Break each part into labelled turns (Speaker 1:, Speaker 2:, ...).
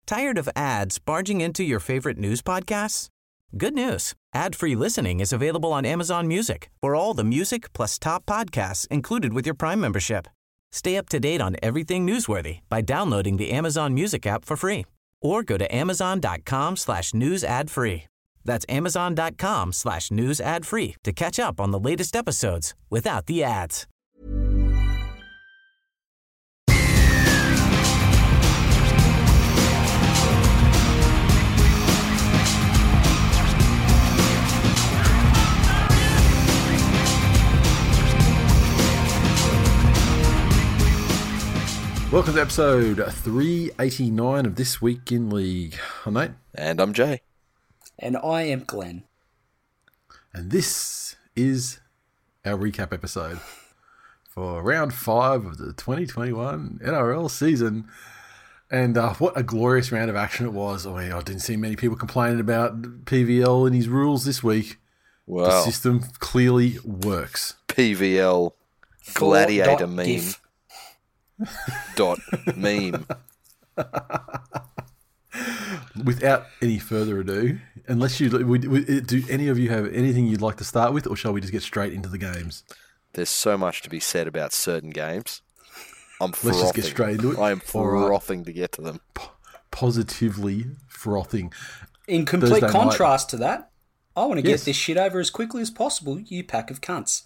Speaker 1: Tired of ads barging into your favorite news podcasts? Good news. Ad-free listening is available on Amazon Music for all the music plus top podcasts included with your Prime membership. Stay up to date on everything newsworthy by downloading the Amazon Music app for free or go to amazon.com/news ad free. That's amazon.com/news ad free to catch up on the latest episodes without the ads.
Speaker 2: Welcome to episode 389 of This Week in League. I'm Nate.
Speaker 3: And I'm Jay.
Speaker 4: And I am Glenn.
Speaker 2: And this is our recap episode for round 5 of the 2021 NRL season. And what a glorious round of action it was. I mean, I didn't see many people complaining about PVL and his rules this week.
Speaker 3: Wow.
Speaker 2: The system clearly works.
Speaker 3: PVL gladiator meme.
Speaker 4: GIF.
Speaker 3: Dot meme.
Speaker 2: Without any further ado, unless you do any of you have anything you'd like to start with, or shall we just get straight into the games?
Speaker 3: There's so much to be said about certain games. I'm frothing.
Speaker 2: Let's just get straight into it.
Speaker 3: I am frothing to get to them.
Speaker 2: Positively frothing.
Speaker 4: In complete
Speaker 2: Thursday
Speaker 4: contrast to that, I want to get
Speaker 2: Yes.
Speaker 4: this shit over as quickly as possible, you pack of cunts.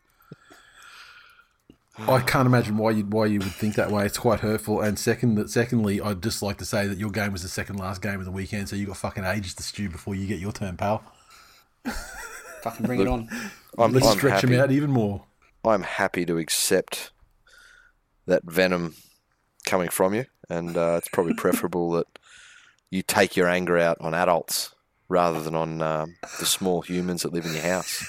Speaker 2: I can't imagine why you would think that way. It's quite hurtful. And secondly, I'd just like to say that your game was the second last game of the weekend, so you got fucking ages to stew before you get your turn, pal.
Speaker 4: Fucking bring it on.
Speaker 2: Let's
Speaker 3: I'm
Speaker 2: stretch
Speaker 3: happy.
Speaker 2: them out even more.
Speaker 3: I'm happy to accept that venom coming from you, and it's probably preferable that you take your anger out on adults rather than on the small humans that live in your house.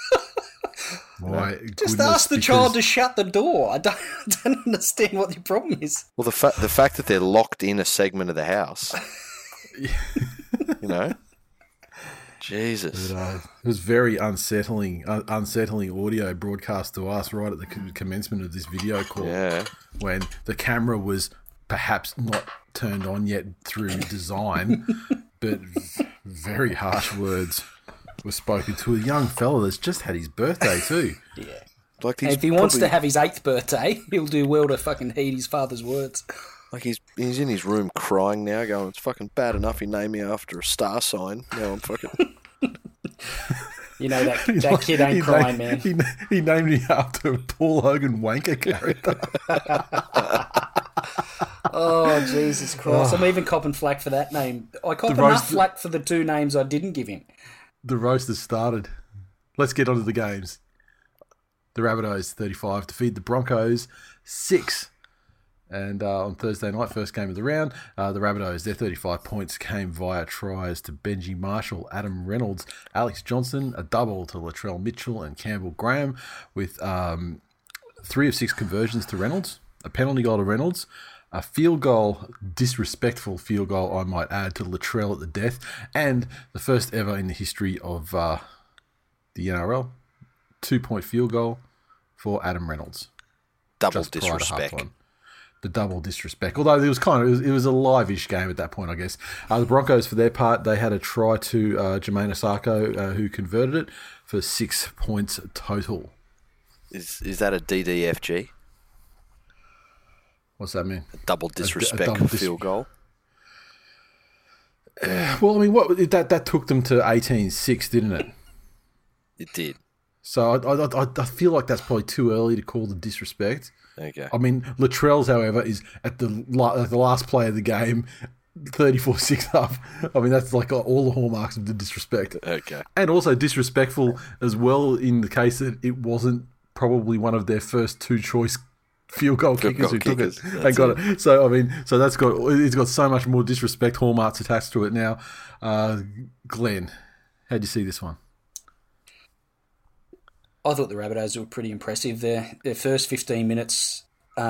Speaker 2: My
Speaker 4: Just
Speaker 2: goodness,
Speaker 4: ask the
Speaker 2: because-
Speaker 4: child to shut the door. I don't understand what your problem is.
Speaker 3: Well, the fact that they're locked in a segment of the house, you know, Jesus.
Speaker 2: It was very unsettling audio broadcast to us right at the commencement of this video call.
Speaker 3: Yeah.
Speaker 2: When the camera was perhaps not turned on yet through design, but very harsh words were spoken to a young fella that's just had his birthday too.
Speaker 4: Yeah.
Speaker 3: Like
Speaker 4: And
Speaker 3: he's
Speaker 4: if he wants
Speaker 3: probably-
Speaker 4: to have his 8th birthday, he'll do well to fucking heed his father's words.
Speaker 3: Like he's in his room crying now, going, "It's fucking bad enough he named me after a star sign. Now I'm fucking."
Speaker 4: You know, that kid ain't crying, man.
Speaker 2: He named me after a Paul Hogan wanker character.
Speaker 4: Oh, Jesus Christ. I'm even copping flack for that name. I cop
Speaker 2: The
Speaker 4: enough
Speaker 2: roast-
Speaker 4: flack for the 2 names I didn't give him.
Speaker 2: The roast has started. Let's get on to the games. The Rabbitohs 35 defeat the Broncos 6. And on Thursday night, first game of the round, the Rabbitohs, their 35 points came via tries to Benji Marshall, Adam Reynolds, Alex Johnson, a double to Latrell Mitchell and Campbell Graham, with 3 of 6 conversions to Reynolds, a penalty goal to Reynolds, a field goal, disrespectful field goal, I might add, to Latrell at the death, and the first ever in the history of the NRL, 2-point field goal for Adam Reynolds.
Speaker 3: Double
Speaker 2: Just prior to
Speaker 3: disrespect.
Speaker 2: halftime. The double disrespect. Although it was a live-ish game at that point, I guess. The Broncos, for their part, they had a try to Jermaine Osako, who converted it for 6 points total.
Speaker 3: Is that a DDFG?
Speaker 2: What's that mean?
Speaker 3: Double disrespect
Speaker 2: double
Speaker 3: field goal?
Speaker 2: Well, I mean, that took them to 18-6, didn't it?
Speaker 3: It did.
Speaker 2: So I feel like that's probably too early to call the disrespect.
Speaker 3: Okay.
Speaker 2: I mean, Latrell's, however, is at the last play of the game, 34-6 up. I mean, that's like all the hallmarks of the disrespect.
Speaker 3: Okay.
Speaker 2: And also disrespectful as well in the case that it wasn't probably one of their first 2 choice field goal kickers who took it and got it. So, I mean, it's got so much more disrespect hallmarks attached to it now. Glenn, how'd you see this one?
Speaker 4: I thought the Rabbitohs were pretty impressive. Their first 15 minutes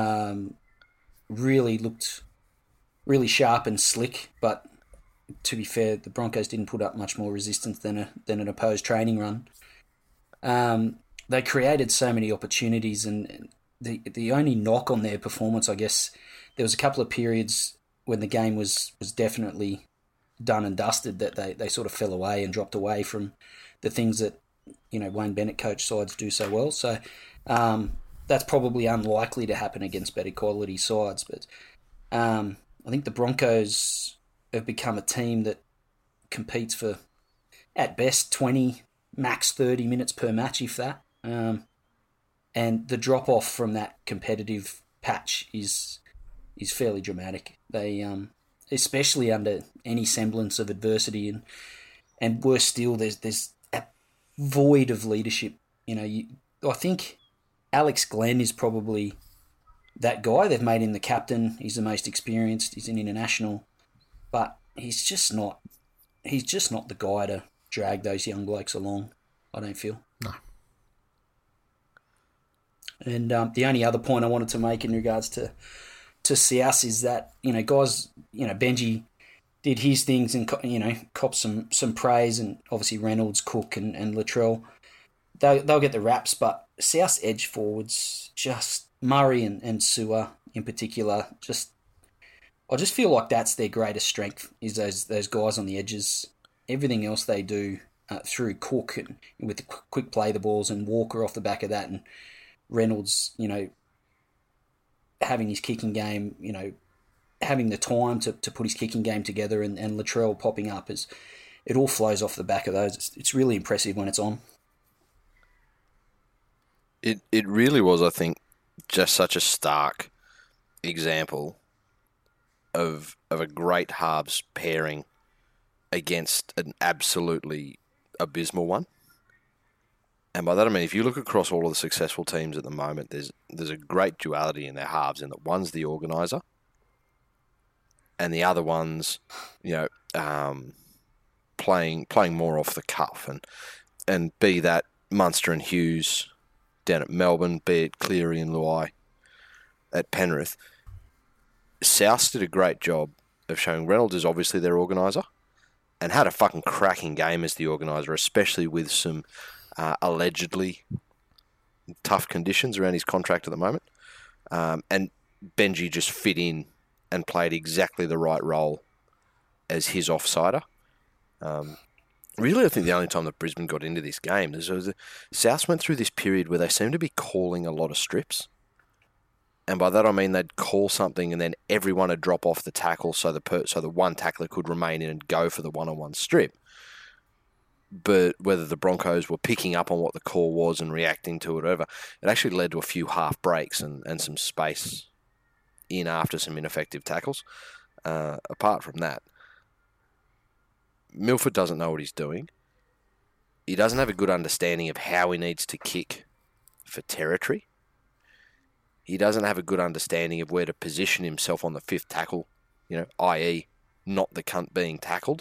Speaker 4: really looked really sharp and slick, but to be fair, the Broncos didn't put up much more resistance than an opposed training run. They created so many opportunities, and the only knock on their performance, I guess, there was a couple of periods when the game was definitely done and dusted, that they sort of fell away and dropped away from the things that, Wayne Bennett coach sides do so well. So that's probably unlikely to happen against better quality sides. But I think the Broncos have become a team that competes for, at best, 20, max 30 minutes per match, if that. And the drop-off from that competitive patch is fairly dramatic. They, especially under any semblance of adversity, and worse still, there's a void of leadership. I think Alex Glenn is probably that guy. They've made him the captain. He's the most experienced. He's an international, but he's just not the guy to drag those young blokes along, I don't feel.
Speaker 2: No.
Speaker 4: And the only other point I wanted to make in regards to South is that, guys, Benji did his things and, copped some praise, and obviously Reynolds, Cook and Latrell, they'll get the raps, but South's edge forwards, just Murray and Sewer in particular, I just feel like that's their greatest strength, is those guys on the edges. Everything else they do through Cook and with the quick play the balls, and Walker off the back of that, and Reynolds, having his kicking game, having the time to put his kicking game together, and Latrell popping up, it all flows off the back of those. It's really impressive when it's on.
Speaker 3: It really was, I think, just such a stark example of a great halves pairing against an absolutely abysmal one. And by that I mean, if you look across all of the successful teams at the moment, there's a great duality in their halves, in that one's the organiser and the other one's, playing more off the cuff, and be that Munster and Hughes down at Melbourne, be it Cleary and Luai at Penrith. South did a great job of showing Reynolds is obviously their organiser, and had a fucking cracking game as the organiser, especially with some allegedly tough conditions around his contract at the moment. And Benji just fit in and played exactly the right role as his offsider. Really, I think the only time that Brisbane got into this game, South went through this period where they seemed to be calling a lot of strips. And by that I mean they'd call something and then everyone would drop off the tackle so the one tackler could remain in and go for the one-on-one strip. But whether the Broncos were picking up on what the call was and reacting to it, whatever, it actually led to a few half breaks and some space in after some ineffective tackles. Apart from that, Milford doesn't know what he's doing. He doesn't have a good understanding of how he needs to kick for territory. He doesn't have a good understanding of where to position himself on the fifth tackle, i.e. not the cunt being tackled.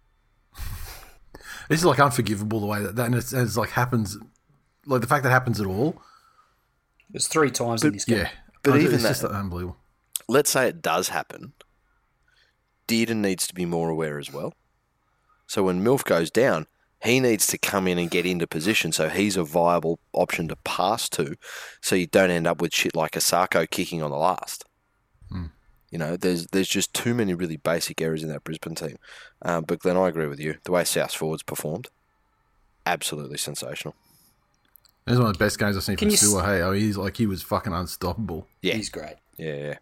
Speaker 2: This is like unforgivable, the way that and it's like happens, like the fact that happens at all.
Speaker 4: There's 3 times in this game.
Speaker 2: Yeah,
Speaker 3: but even
Speaker 2: it's
Speaker 3: that,
Speaker 2: just unbelievable.
Speaker 3: Let's say it does happen. Dearden needs to be more aware as well. So when Milf goes down, he needs to come in and get into position so he's a viable option to pass to, so you don't end up with shit like Asako kicking on the last. There's just too many really basic errors in that Brisbane team. But Glenn, I agree with you. The way South forwards performed, absolutely sensational.
Speaker 2: It's one of the best games I've seen from Stewart. He was fucking unstoppable.
Speaker 3: Yeah,
Speaker 4: he's great.
Speaker 3: Yeah.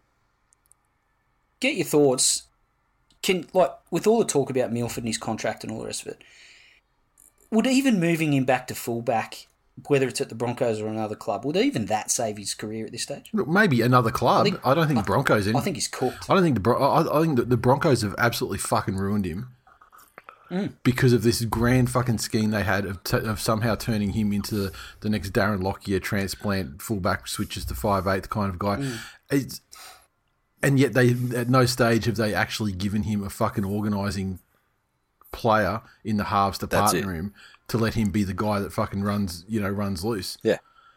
Speaker 4: Get your thoughts. With all the talk about Milford and his contract and all the rest of it, would even moving him back to fullback, whether it's at the Broncos or another club, would even that save his career at this stage?
Speaker 2: Look, maybe another club. I don't think the Broncos in.
Speaker 4: I think he's cooked.
Speaker 2: I don't think I think the Broncos have absolutely fucking ruined him because of this grand fucking scheme they had of somehow turning him into the next Darren Lockyer transplant fullback, switches to 5'8" kind of guy. And yet they at no stage have they actually given him a fucking organising player in the halves to partner him to let him be the guy that fucking runs loose.
Speaker 3: Yeah.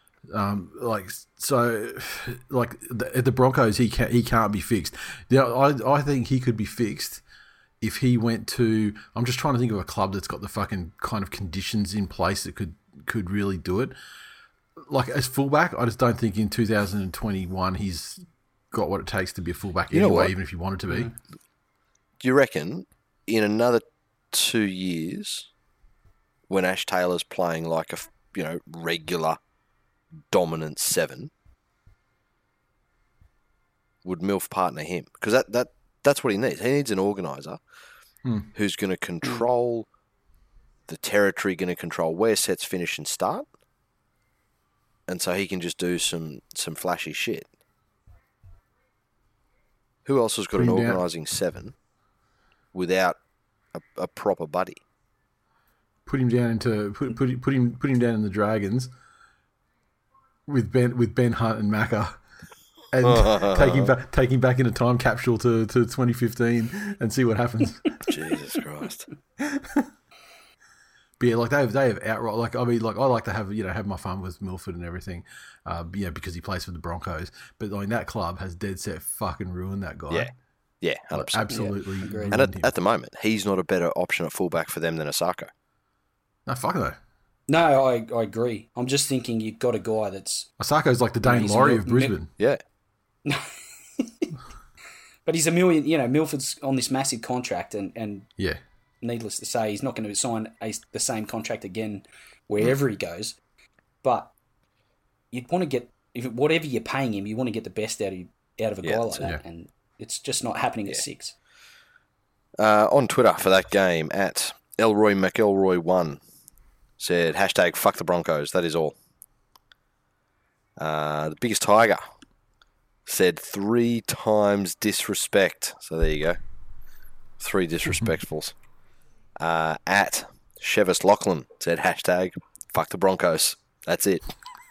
Speaker 2: At the Broncos, he can't be fixed. I think he could be fixed if he went to. I'm just trying to think of a club that's got the fucking kind of conditions in place that could really do it. Like as fullback, I just don't think in 2021 he's got what it takes to be a fullback anyway, even if you wanted to be.
Speaker 3: Do you reckon in another 2 years, when Ash Taylor's playing like a regular dominant 7, would Milf partner him? Because that's what he needs. He needs an organiser who's going to control the territory, going to control where sets finish and start, and so he can just do some flashy shit. Who else has got an organising 7 without a proper buddy?
Speaker 2: Put him down down in the Dragons with Ben Hunt and Macca, and take him back in a time capsule to 2015 and see what happens.
Speaker 3: Jesus Christ.
Speaker 2: But yeah, like they have outright, like I mean, like I like to have my fun with Milford and everything, because he plays for the Broncos. But like that club has dead set fucking ruined that guy.
Speaker 3: Yeah, 100%.
Speaker 2: Absolutely.
Speaker 4: Yeah,
Speaker 2: ruined
Speaker 3: and
Speaker 2: him.
Speaker 3: at the moment, he's not a better option at fullback for them than Asako.
Speaker 2: No, fuck no.
Speaker 4: No, I agree. I'm just thinking you've got a guy that's...
Speaker 2: Asako's like the Dane Laurie of Brisbane.
Speaker 3: Yeah.
Speaker 4: But he's a million... Milford's on this massive contract and
Speaker 2: Yeah.
Speaker 4: needless to say, he's not going to sign the same contract again wherever he goes. But you'd want to get... whatever you're paying him, you want to get the best out of a guy like that.
Speaker 2: Yeah.
Speaker 4: And it's just not happening at 6.
Speaker 3: On Twitter for that game, at Elroy McElroy1 said, #fuck the Broncos, that is all. The Biggest Tiger said 3 times disrespect. So there you go. 3 disrespectfuls. At Chevis Lachlan said, #fuck the Broncos. That's it.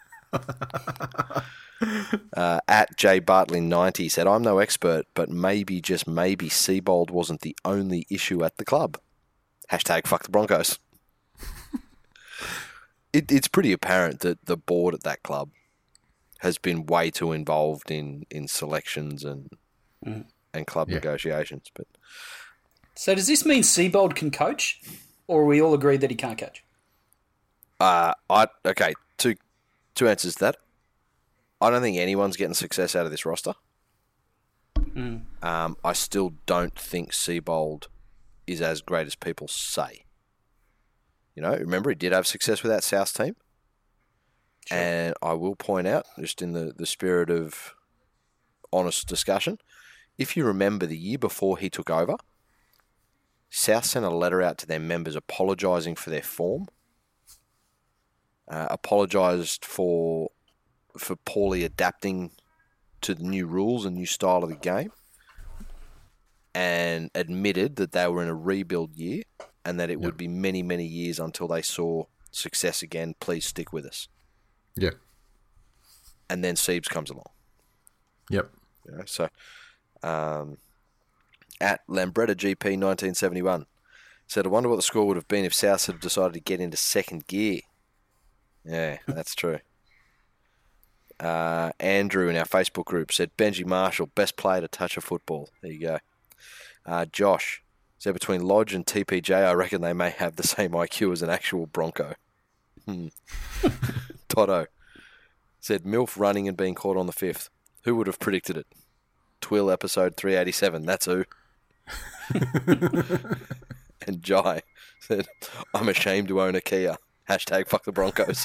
Speaker 3: At J Bartley 90 said, I'm no expert, but maybe, just maybe, Seabold wasn't the only issue at the club. #fuck the Broncos. It's pretty apparent that the board at that club has been way too involved in selections and club negotiations. But
Speaker 4: So does this mean Seabold can coach? Or are we all agreed that he can't coach?
Speaker 3: okay, two answers to that. I don't think anyone's getting success out of this roster. I still don't think Seabold is as great as people say. Remember, he did have success with that South team. Sure. And I will point out, just in the spirit of honest discussion, if you remember the year before he took over, South sent a letter out to their members apologising for their form, apologised for poorly adapting to the new rules and new style of the game, and admitted that they were in a rebuild year and that it would be many, many years until they saw success again. Please stick with us.
Speaker 2: Yeah.
Speaker 3: And then Siebes comes along.
Speaker 2: Yep.
Speaker 3: So, at Lambretta GP 1971 said, I wonder what the score would have been if South had decided to get into second gear. Yeah, that's true. Andrew in our Facebook group said, Benji Marshall, best player to touch a football. There you go. Josh said, between Lodge and TPJ, I reckon they may have the same IQ as an actual Bronco. Toto said, MILF running and being caught on the 5th. Who would have predicted it? Twill episode 387, that's who. And Jai said, I'm ashamed to own a Kia. #fuck the Broncos.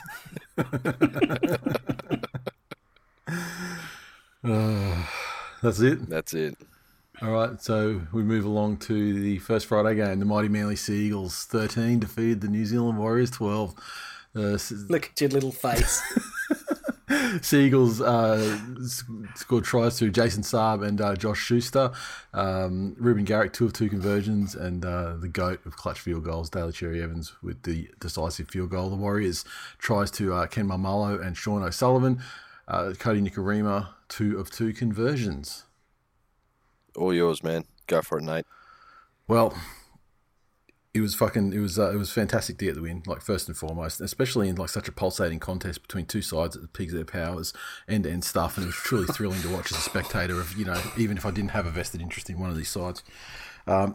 Speaker 2: That's it?
Speaker 3: That's it.
Speaker 2: All right, so we move along to the first Friday game. The mighty Manly Seagulls 13 defeated the New Zealand Warriors 12.
Speaker 4: Look at your little face.
Speaker 2: Seagulls scored tries through Jason Saab and Josh Schuster. Ruben Garrick, 2 of 2 conversions, and the GOAT of clutch field goals, Daly Cherry Evans, with the decisive field goal. The Warriors tries to Ken Marmallo and Sean O'Sullivan. Cody Nikorima, 2 of 2 conversions.
Speaker 3: All yours, man. Go for it, Nate.
Speaker 2: Well, it was fantastic to get the win, like, first and foremost, especially in like such a pulsating contest between two sides at the peaks of their powers, end-to-end stuff, and it was truly thrilling to watch as a spectator of, even if I didn't have a vested interest in one of these sides.
Speaker 4: I'm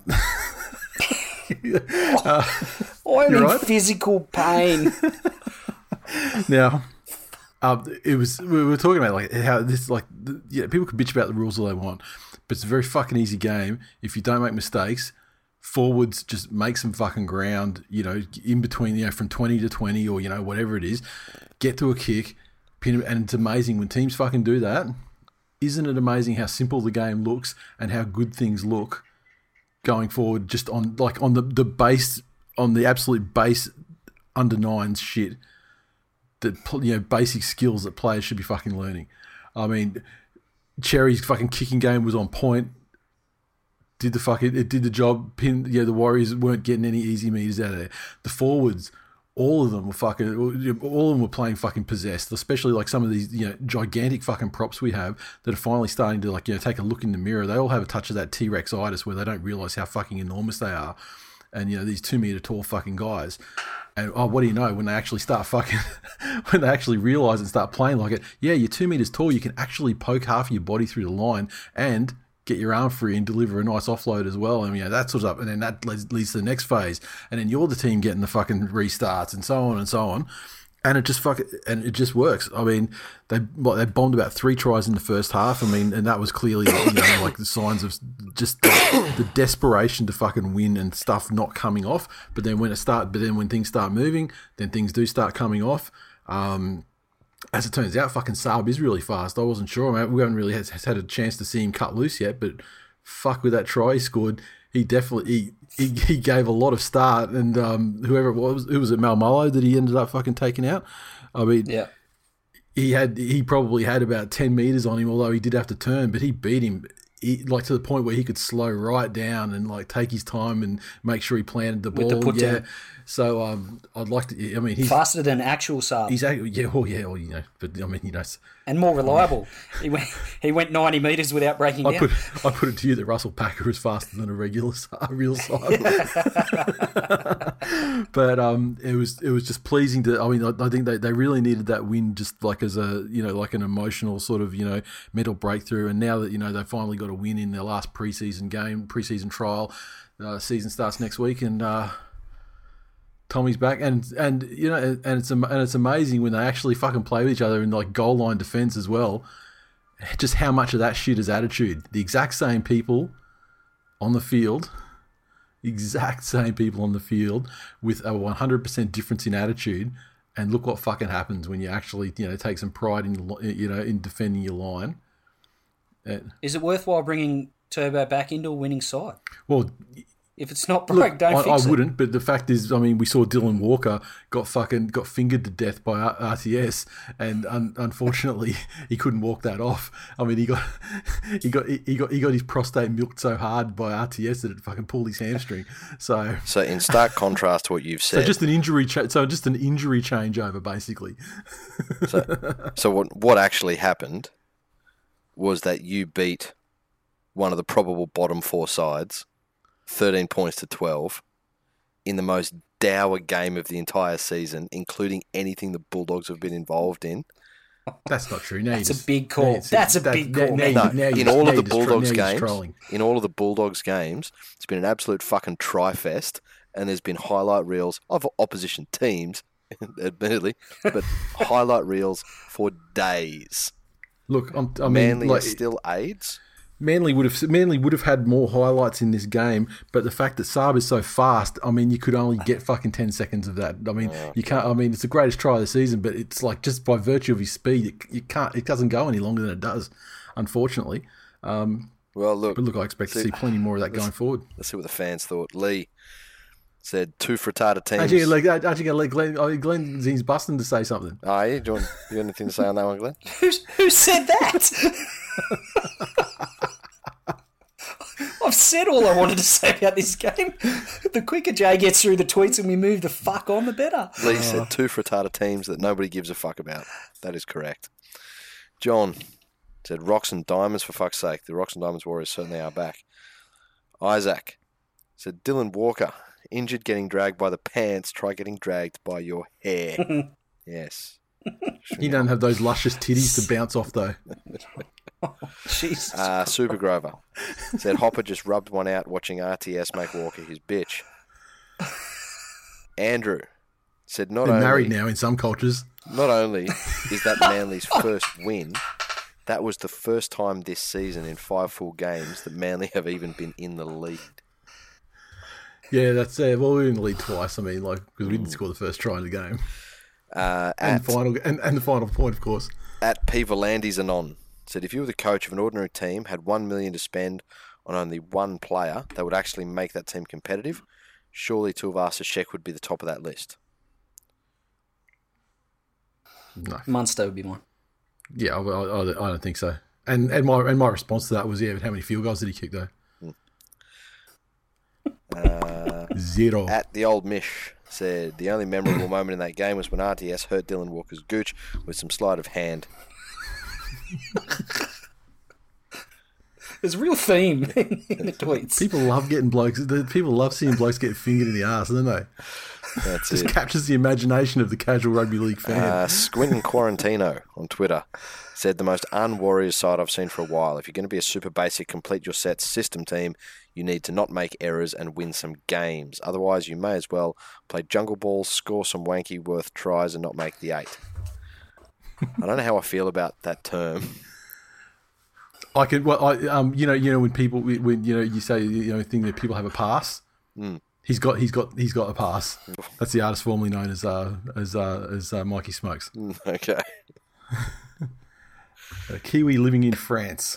Speaker 4: in physical pain.
Speaker 2: Now, we were talking about like how this, like, people can bitch about the rules all they want, but it's a very fucking easy game if you don't make mistakes. Forwards just make some fucking ground, in between, from 20 to 20 or, whatever it is. Get to a kick, pin them, and it's amazing when teams fucking do that. Isn't it amazing how simple the game looks and how good things look going forward just on the base, on the absolute base under nines shit that, basic skills that players should be fucking learning. I mean, Cherry's fucking kicking game was on point. It did the job. The Warriors weren't getting any easy meters out of there. The forwards, all of them were playing fucking possessed, especially like some of these, gigantic fucking props we have that are finally starting to take a look in the mirror. They all have a touch of that T-Rex-itis where they don't realise how fucking enormous they are. And, these 2 metre tall fucking guys. And, what do you know, when they actually start fucking, when they actually realise and start playing like it, yeah, you're 2 metres tall, you can actually poke half of your body through the line and get your arm free and deliver a nice offload as well. And, that's what's up. And then that leads to the next phase. And then you're the team getting the fucking restarts and so on and so on. And it just works. I mean, they bombed about 3 tries in the first half. I mean, and that was clearly like the signs of just the desperation to fucking win and stuff not coming off. But then when things start moving, then things do start coming off. As it turns out, fucking Saab is really fast. I wasn't sure. We haven't really had a chance to see him cut loose yet, but fuck, with that try he scored, he definitely he gave a lot of start. And whoever it was, who was it, Malmolo that he ended up fucking taking out? I mean,
Speaker 4: yeah.
Speaker 2: He probably had about 10 metres on him, although he did have to turn, but he beat him. To the point where he could slow right down and take his time and make sure he planted the ball.
Speaker 4: With the put down.
Speaker 2: So I'd like to. I mean, he's
Speaker 4: faster than actual Saab.
Speaker 2: He's but I mean,
Speaker 4: and more reliable. He went 90 metres without breaking down.
Speaker 2: I put it to you that Russell Packer is faster than a real Saab. But it was just pleasing to. I mean, I think they really needed that win, just like as a like an emotional sort of mental breakthrough. And now that they finally got a win in their last preseason trial, season starts next week, and Tommy's back, and it's amazing when they actually fucking play with each other in goal line defense as well. Just how much of that shit is attitude. The exact same people on the field. Exact same people on the field with a 100% difference in attitude, and look what fucking happens when you actually take some pride in in defending your line.
Speaker 4: Is it worthwhile bringing Turbo back into a winning side?
Speaker 2: Well,
Speaker 4: if it's not broke, don't fix it.
Speaker 2: I wouldn't, but the fact is, I mean, we saw Dylan Walker got fingered to death by RTS, and unfortunately, he couldn't walk that off. I mean, he got his prostate milked so hard by RTS that it fucking pulled his hamstring. So
Speaker 3: in stark contrast to what you've said,
Speaker 2: so just an injury changeover, basically.
Speaker 3: So what actually happened was that you beat one of the probable bottom 4 sides 13 points to 12 in the most dour game of the entire season, including anything the Bulldogs have been involved in.
Speaker 2: That's not true.
Speaker 4: That's a big call. That's a big call.
Speaker 3: In all of the Bulldogs games, it's been an absolute fucking tri-fest, and there's been highlight reels of opposition teams, admittedly, but highlight reels for days.
Speaker 2: Look,
Speaker 3: Manly are still aids.
Speaker 2: Manly would have had more highlights in this game, but the fact that Saab is so fast, I mean, you could only get fucking 10 seconds of that. I mean, you can't. I mean, it's the greatest try of the season, but it's just by virtue of his speed, it doesn't go any longer than it does, unfortunately.
Speaker 3: Well, look,
Speaker 2: I expect to see plenty more of that going forward.
Speaker 3: Let's see what the fans thought. Lee said 2 frittata teams.
Speaker 2: Actually, Glenn's busting to say something.
Speaker 3: Oh, yeah? Do you have anything to say on that one, Glenn?
Speaker 4: Who said that? I've said all I wanted to say about this game. The quicker Jay gets through the tweets and we move the fuck on, the better.
Speaker 3: Lee said 2 frittata teams that nobody gives a fuck about. That is correct. John said Rocks and Diamonds, for fuck's sake. The Rocks and Diamonds Warriors certainly are back. Isaac said Dylan Walker, injured getting dragged by the pants, try getting dragged by your hair. Yes.
Speaker 2: He doesn't have those luscious titties to bounce off, though.
Speaker 4: Jesus.
Speaker 3: Super Grover said Hopper just rubbed one out watching RTS make Walker his bitch. Andrew said
Speaker 2: They're married now in some cultures.
Speaker 3: Not only is that Manly's first win, That was the first time this season in 5 full games that Manly have even been in the lead.
Speaker 2: Yeah, that's it. Well, we were in the lead twice. I mean, like, because we didn't score the first try in the game. And the final point, of course.
Speaker 3: At P. Volandis Anon said, if you were the coach of an ordinary team, had $1 million to spend on only one player that would actually make that team competitive, surely Tuivasa-Sheck would be the top of that list.
Speaker 2: No.
Speaker 4: Munster would be mine.
Speaker 2: Yeah, I don't think so. And my response to that was, yeah, but how many field goals did he kick, though? 0.
Speaker 3: At the old Mish said, the only memorable moment in that game was when RTS hurt Dylan Walker's gooch with some sleight of hand.
Speaker 4: There's a real theme in the tweets.
Speaker 2: People love getting blokes. People love seeing blokes get fingered in the arse, don't they?
Speaker 3: That's
Speaker 2: Just
Speaker 3: it.
Speaker 2: captures the imagination of the casual rugby league fan.
Speaker 3: Squintin Quarantino on Twitter said, the most un-Warriors side I've seen for a while. If you're going to be a super basic, complete your sets system team, you need to not make errors and win some games. Otherwise, you may as well play jungle balls, score some wanky worth tries, and not make the 8. I don't know how I feel about that term.
Speaker 2: I could, well, when people, when you say, thing that people have a pass. He's got a pass. That's the artist formerly known as Mikey Smokes.
Speaker 3: Okay.
Speaker 2: A Kiwi living in France.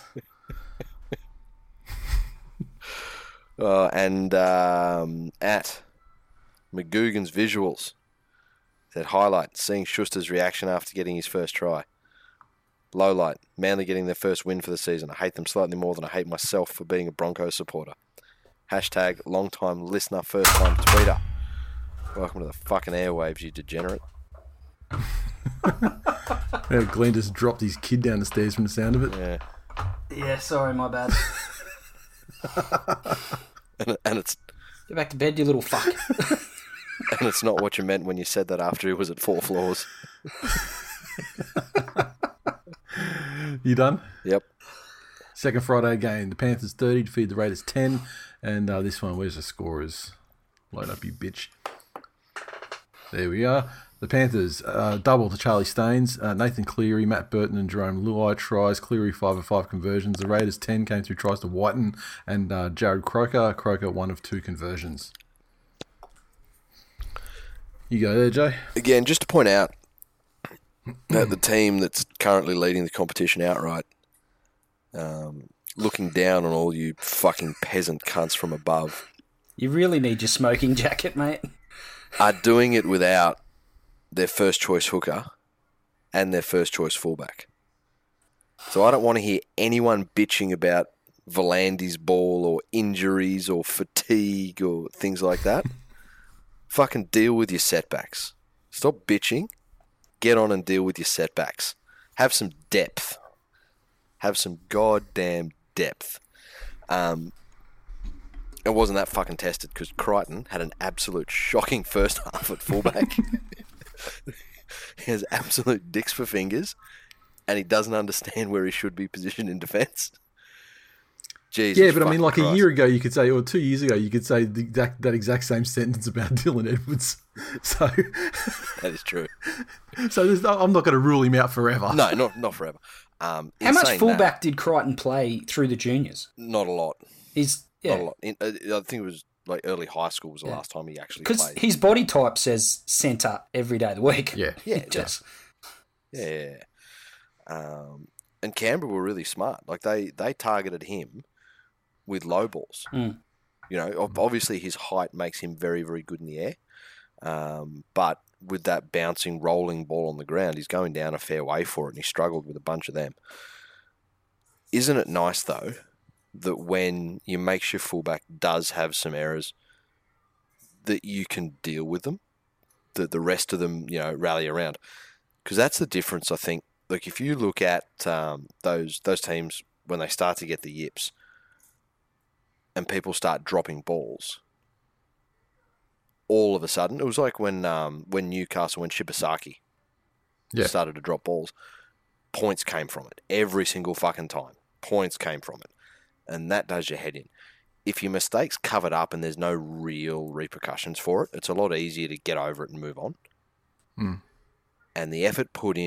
Speaker 3: And at McGugan's Visuals said, highlight, seeing Schuster's reaction after getting his first try. Lowlight, Manly getting their first win for the season. I hate them slightly more than I hate myself for being a Broncos supporter. Hashtag long time listener, first time tweeter. Welcome to the fucking airwaves, you degenerate.
Speaker 2: Glenn just dropped his kid down the stairs from the sound of it.
Speaker 3: Yeah.
Speaker 4: Yeah, sorry, my bad.
Speaker 3: and it's
Speaker 4: Get back to bed, you little fuck.
Speaker 3: and it's not what you meant when you said that after he was at 4 floors.
Speaker 2: You done?
Speaker 3: Yep.
Speaker 2: Second Friday game. The Panthers 30 defeat the Raiders 10. And this one, where's the scorers? Load up, you bitch. There we are. The Panthers double to Charlie Staines, Nathan Cleary, Matt Burton and Jerome Luai tries. Cleary 5 of 5 conversions. The Raiders 10 came through tries to Whiten and Jared Croker. Croker 1 of 2 conversions. You go there, Jay.
Speaker 3: Again, just to point out that the team that's currently leading the competition outright, looking down on all you fucking peasant cunts from above,
Speaker 4: You really need your smoking jacket, mate.
Speaker 3: are doing it without their first choice hooker and their first choice fullback. So I don't want to hear anyone bitching about Volandis' ball or injuries or fatigue or things like that. Fucking deal with your setbacks. Stop bitching. Get on and deal with your setbacks. Have some depth. Have some goddamn depth. It wasn't that fucking tested because Crichton had an absolute shocking first half at fullback. He has absolute dicks for fingers and he doesn't understand where he should be positioned in defence. Jesus,
Speaker 2: yeah, but I mean, like
Speaker 3: Christ.
Speaker 2: a year ago, you could say, or 2 years ago, you could say that exact same sentence about Dylan Edwards. So
Speaker 3: That is true.
Speaker 2: So I'm not going to rule him out forever.
Speaker 3: No, not forever.
Speaker 4: How much fullback did Crichton play through the juniors?
Speaker 3: Not a lot.
Speaker 4: Yeah.
Speaker 3: Not a lot. I think it was like early high school was the last time he actually
Speaker 4: Because
Speaker 3: played.
Speaker 4: his body type says centre every day of the week.
Speaker 2: Yeah.
Speaker 3: Yeah, it
Speaker 4: Just
Speaker 3: Yeah. And Canberra were really smart. Like they targeted him with low balls.
Speaker 4: Mm.
Speaker 3: You know, obviously his height makes him very, very good in the air. But with that bouncing, rolling ball on the ground, he's going down a fair way for it, and he struggled with a bunch of them. Isn't it nice, though, that when your makeshift fullback does have some errors, that you can deal with them, that the rest of them, you know, rally around? Because that's the difference, I think. Like, if you look at those teams when they start to get the yips and people start dropping balls, all of a sudden, it was like when Newcastle, when Shibasaki started to drop balls, points came from it. Every single fucking time. Points came from it. And that does your head in. If your mistake's covered up and there's no real repercussions for it, it's a lot easier to get over it and move on.
Speaker 2: Mm.
Speaker 3: And the effort put in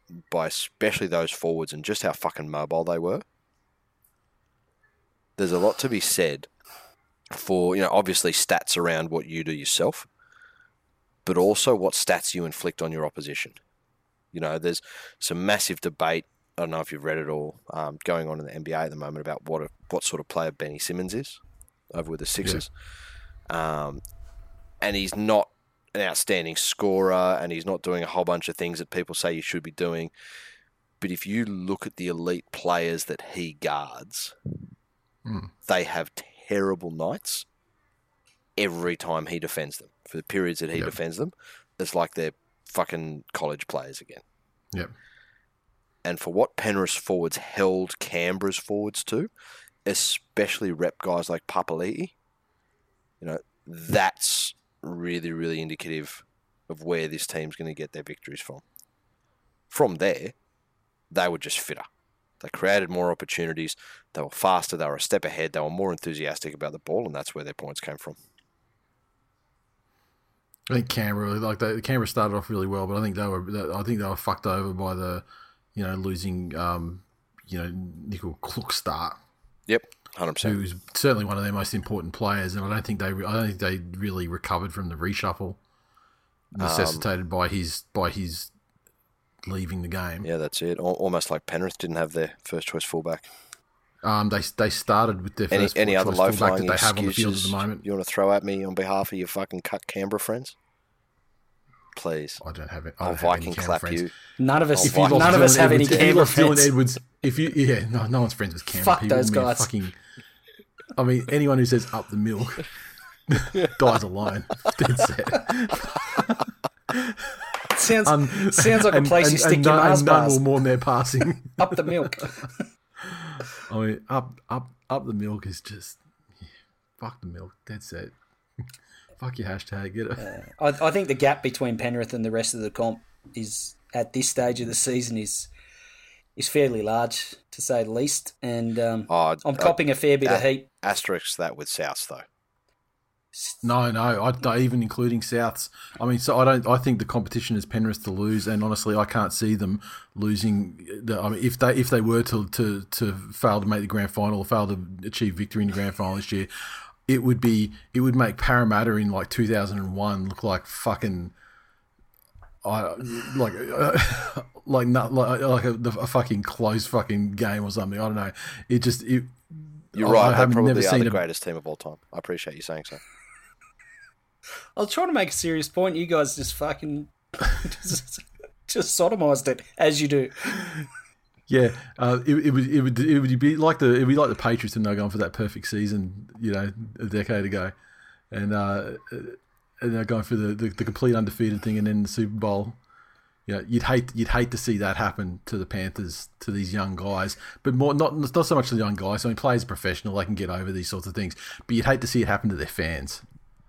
Speaker 3: by especially those forwards and just how fucking mobile they were. There's a lot to be said for, obviously stats around what you do yourself, but also what stats you inflict on your opposition. There's some massive debate, I don't know if you've read it all, going on in the NBA at the moment about what sort of player Benny Simmons is over with the Sixers. Yeah. And he's not an outstanding scorer, and he's not doing a whole bunch of things that people say you should be doing. But if you look at the elite players that he guards, they have terrible nights every time he defends them. For the periods that he defends them, it's like they're fucking college players again.
Speaker 2: Yep.
Speaker 3: And for what Penrith's forwards held Canberra's forwards to, especially rep guys like Papali'i, that's really, really indicative of where this team's going to get their victories from. From there, they were just fitter. They created more opportunities. They were faster. They were a step ahead. They were more enthusiastic about the ball, and that's where their points came from.
Speaker 2: I think Canberra, Canberra started off really well, but I think they were fucked over by the, losing, Nickel Klook start.
Speaker 3: Yep, 100%.
Speaker 2: Who's certainly one of their most important players, and I don't think they really recovered from the reshuffle necessitated by his leaving the game.
Speaker 3: Yeah, that's it. Almost like Penrith didn't have their first choice fullback.
Speaker 2: They started with their first
Speaker 3: any other low flying
Speaker 2: that they have on the field at the moment.
Speaker 3: You want to throw at me on behalf of your fucking cut Canberra friends? Please.
Speaker 2: I don't have it.
Speaker 3: I'll Viking clap
Speaker 2: friends.
Speaker 3: you.
Speaker 4: None of us have any Canberra friends.
Speaker 2: Dylan Edwards, no one's friends with Canberra.
Speaker 4: Fuck
Speaker 2: people.
Speaker 4: those guys.
Speaker 2: Anyone who says up the milk dies alone. Dead set.
Speaker 4: Sounds like a place you stick your Mars
Speaker 2: none
Speaker 4: bars.
Speaker 2: will mourn their passing.
Speaker 4: Up the milk.
Speaker 2: Up the milk is just fuck the milk. Dead set. Fuck your hashtag. Get it.
Speaker 4: I think the gap between Penrith and the rest of the comp is at this stage of the season is fairly large, to say the least. And I'm copping a fair bit of heat.
Speaker 3: Asterisk that with Souths though.
Speaker 2: No, I even including Souths. I think the competition is Penrith to lose, and honestly, I can't see them losing. If they were to fail to make the grand final or fail to achieve victory in the grand final this year, it would make Parramatta in like 2001 look like fucking like a fucking close fucking game or something. I don't know.
Speaker 3: You're right. They probably are the greatest team of all time. I appreciate you saying so.
Speaker 4: I was trying to make a serious point. You guys just fucking just sodomized it, as you do.
Speaker 2: Yeah, it would be like the Patriots and they're going for that perfect season, a decade ago, and they're going for the complete undefeated thing, and then the Super Bowl. You'd hate to see that happen to the Panthers, to these young guys, but not so much to the young guys. Players are professional; they can get over these sorts of things. But you'd hate to see it happen to their fans,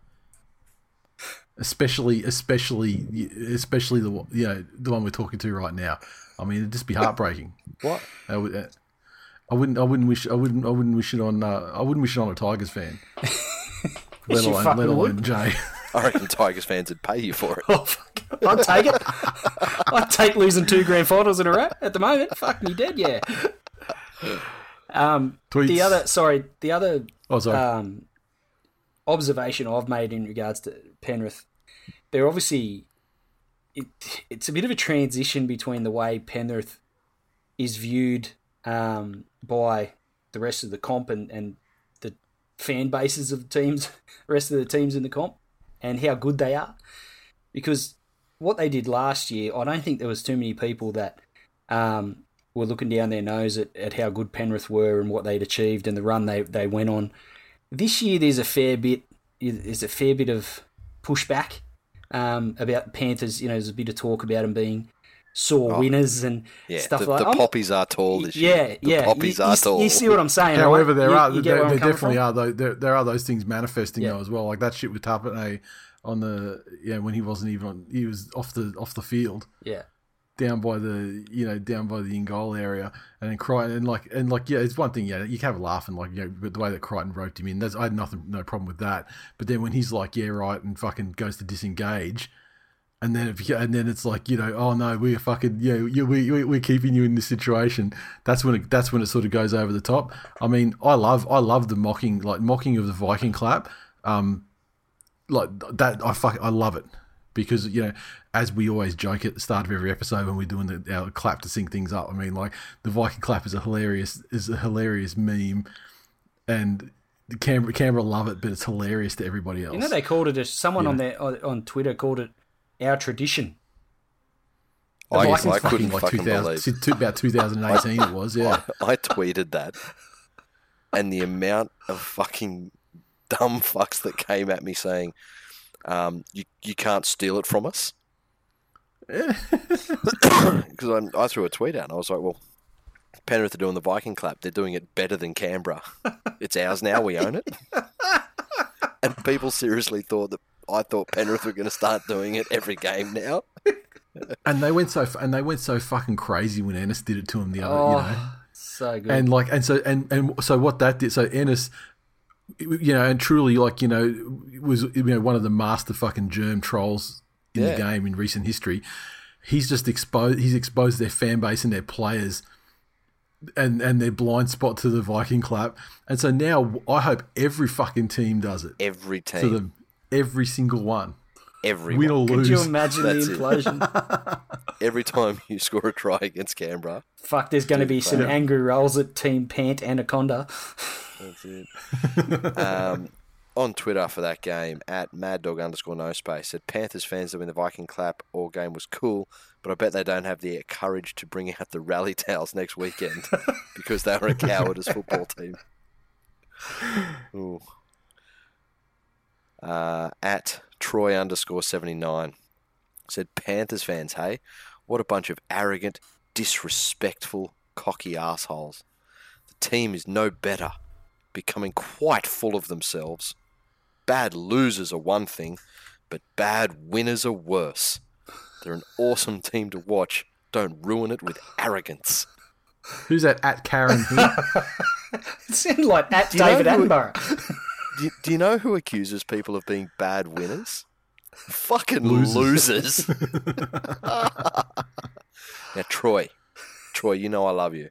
Speaker 2: especially the one we're talking to right now. It'd just be heartbreaking.
Speaker 3: What?
Speaker 2: I wouldn't wish it on a Tigers fan. let alone Jay.
Speaker 3: I reckon Tigers fans would pay you for it.
Speaker 4: Oh, fuck. I'd take it. I'd take losing 2 grand finals in a row at the moment. Fuck me dead, yeah. The other observation I've made in regards to Penrith, they're obviously it's a bit of a transition between the way Penrith is viewed by the rest of the comp and the fan bases of the teams, the rest of the teams in the comp, and how good they are. Because what they did last year, I don't think there was too many people that were looking down their nose at how good Penrith were and what they'd achieved and the run they went on. This year, there's a fair bit of pushback about the Panthers. There's a bit of talk about them being sore winners and stuff like that.
Speaker 3: The poppies are tall this year.
Speaker 4: Yeah.
Speaker 3: Poppies are tall.
Speaker 4: You see what I'm saying?
Speaker 2: However,
Speaker 4: right?
Speaker 2: there definitely are though. There are those things manifesting though as well. Like that shit with Tapane on the when he wasn't even on, he was off the field.
Speaker 4: Yeah.
Speaker 2: Down by the in-goal area, and then Crichton it's one thing. Yeah, you can have a laugh and but the way that Crichton roped him in, I had no problem with that. But then when he's like, yeah, right, and fucking goes to disengage, And then it's like, oh no, we're fucking we're keeping you in this situation. That's when it sort of goes over the top. I mean, I love the mocking of the Viking clap, like that. I love it because as we always joke at the start of every episode when we're doing our clap to sync things up. I mean, like the Viking clap is a hilarious meme, and Canberra love it, but it's hilarious to everybody else.
Speaker 4: They called it someone on Twitter called it our tradition.
Speaker 3: I couldn't fucking believe
Speaker 2: about 2018 it was, yeah.
Speaker 3: I tweeted that, and the amount of fucking dumb fucks that came at me saying, you can't steal it from us. Because I threw a tweet out and I was like, well, Penrith are doing the Viking clap. They're doing it better than Canberra. It's ours now. We own it. And people seriously thought that I thought Penrith were going to start doing it every game now.
Speaker 2: And they went so fucking crazy when Ennis did it to him the other,
Speaker 4: so good.
Speaker 2: And so what that did. So Ennis, and truly, was one of the master fucking germ trolls in the game in recent history. He's just exposed their fan base and their players and their blind spot to the Viking clap. And so now I hope every fucking team does it.
Speaker 3: Every team.
Speaker 2: To them, every single one.
Speaker 3: Everyone.
Speaker 2: Win or lose.
Speaker 4: Could you imagine the implosion?
Speaker 3: Every time you score a try against Canberra.
Speaker 4: Fuck, there's going to be some angry rolls at Team Pant Anaconda.
Speaker 3: That's it. On Twitter for that game, at maddog_nospace, said Panthers fans that win the Viking clap all game was cool, but I bet they don't have the courage to bring out the rally towels next weekend because they were a coward as football team. Ooh. At Troy_79 said Panthers fans, hey, what a bunch of arrogant, disrespectful, cocky assholes. The team is no better, becoming quite full of themselves. Bad losers are one thing, but bad winners are worse. They're an awesome team to watch. Don't ruin it with arrogance.
Speaker 2: Who's that at Karen here?
Speaker 4: It sounded like at David Attenborough.
Speaker 3: Do you know who accuses people of being bad winners? Fucking losers. Now, Troy, you know I love you.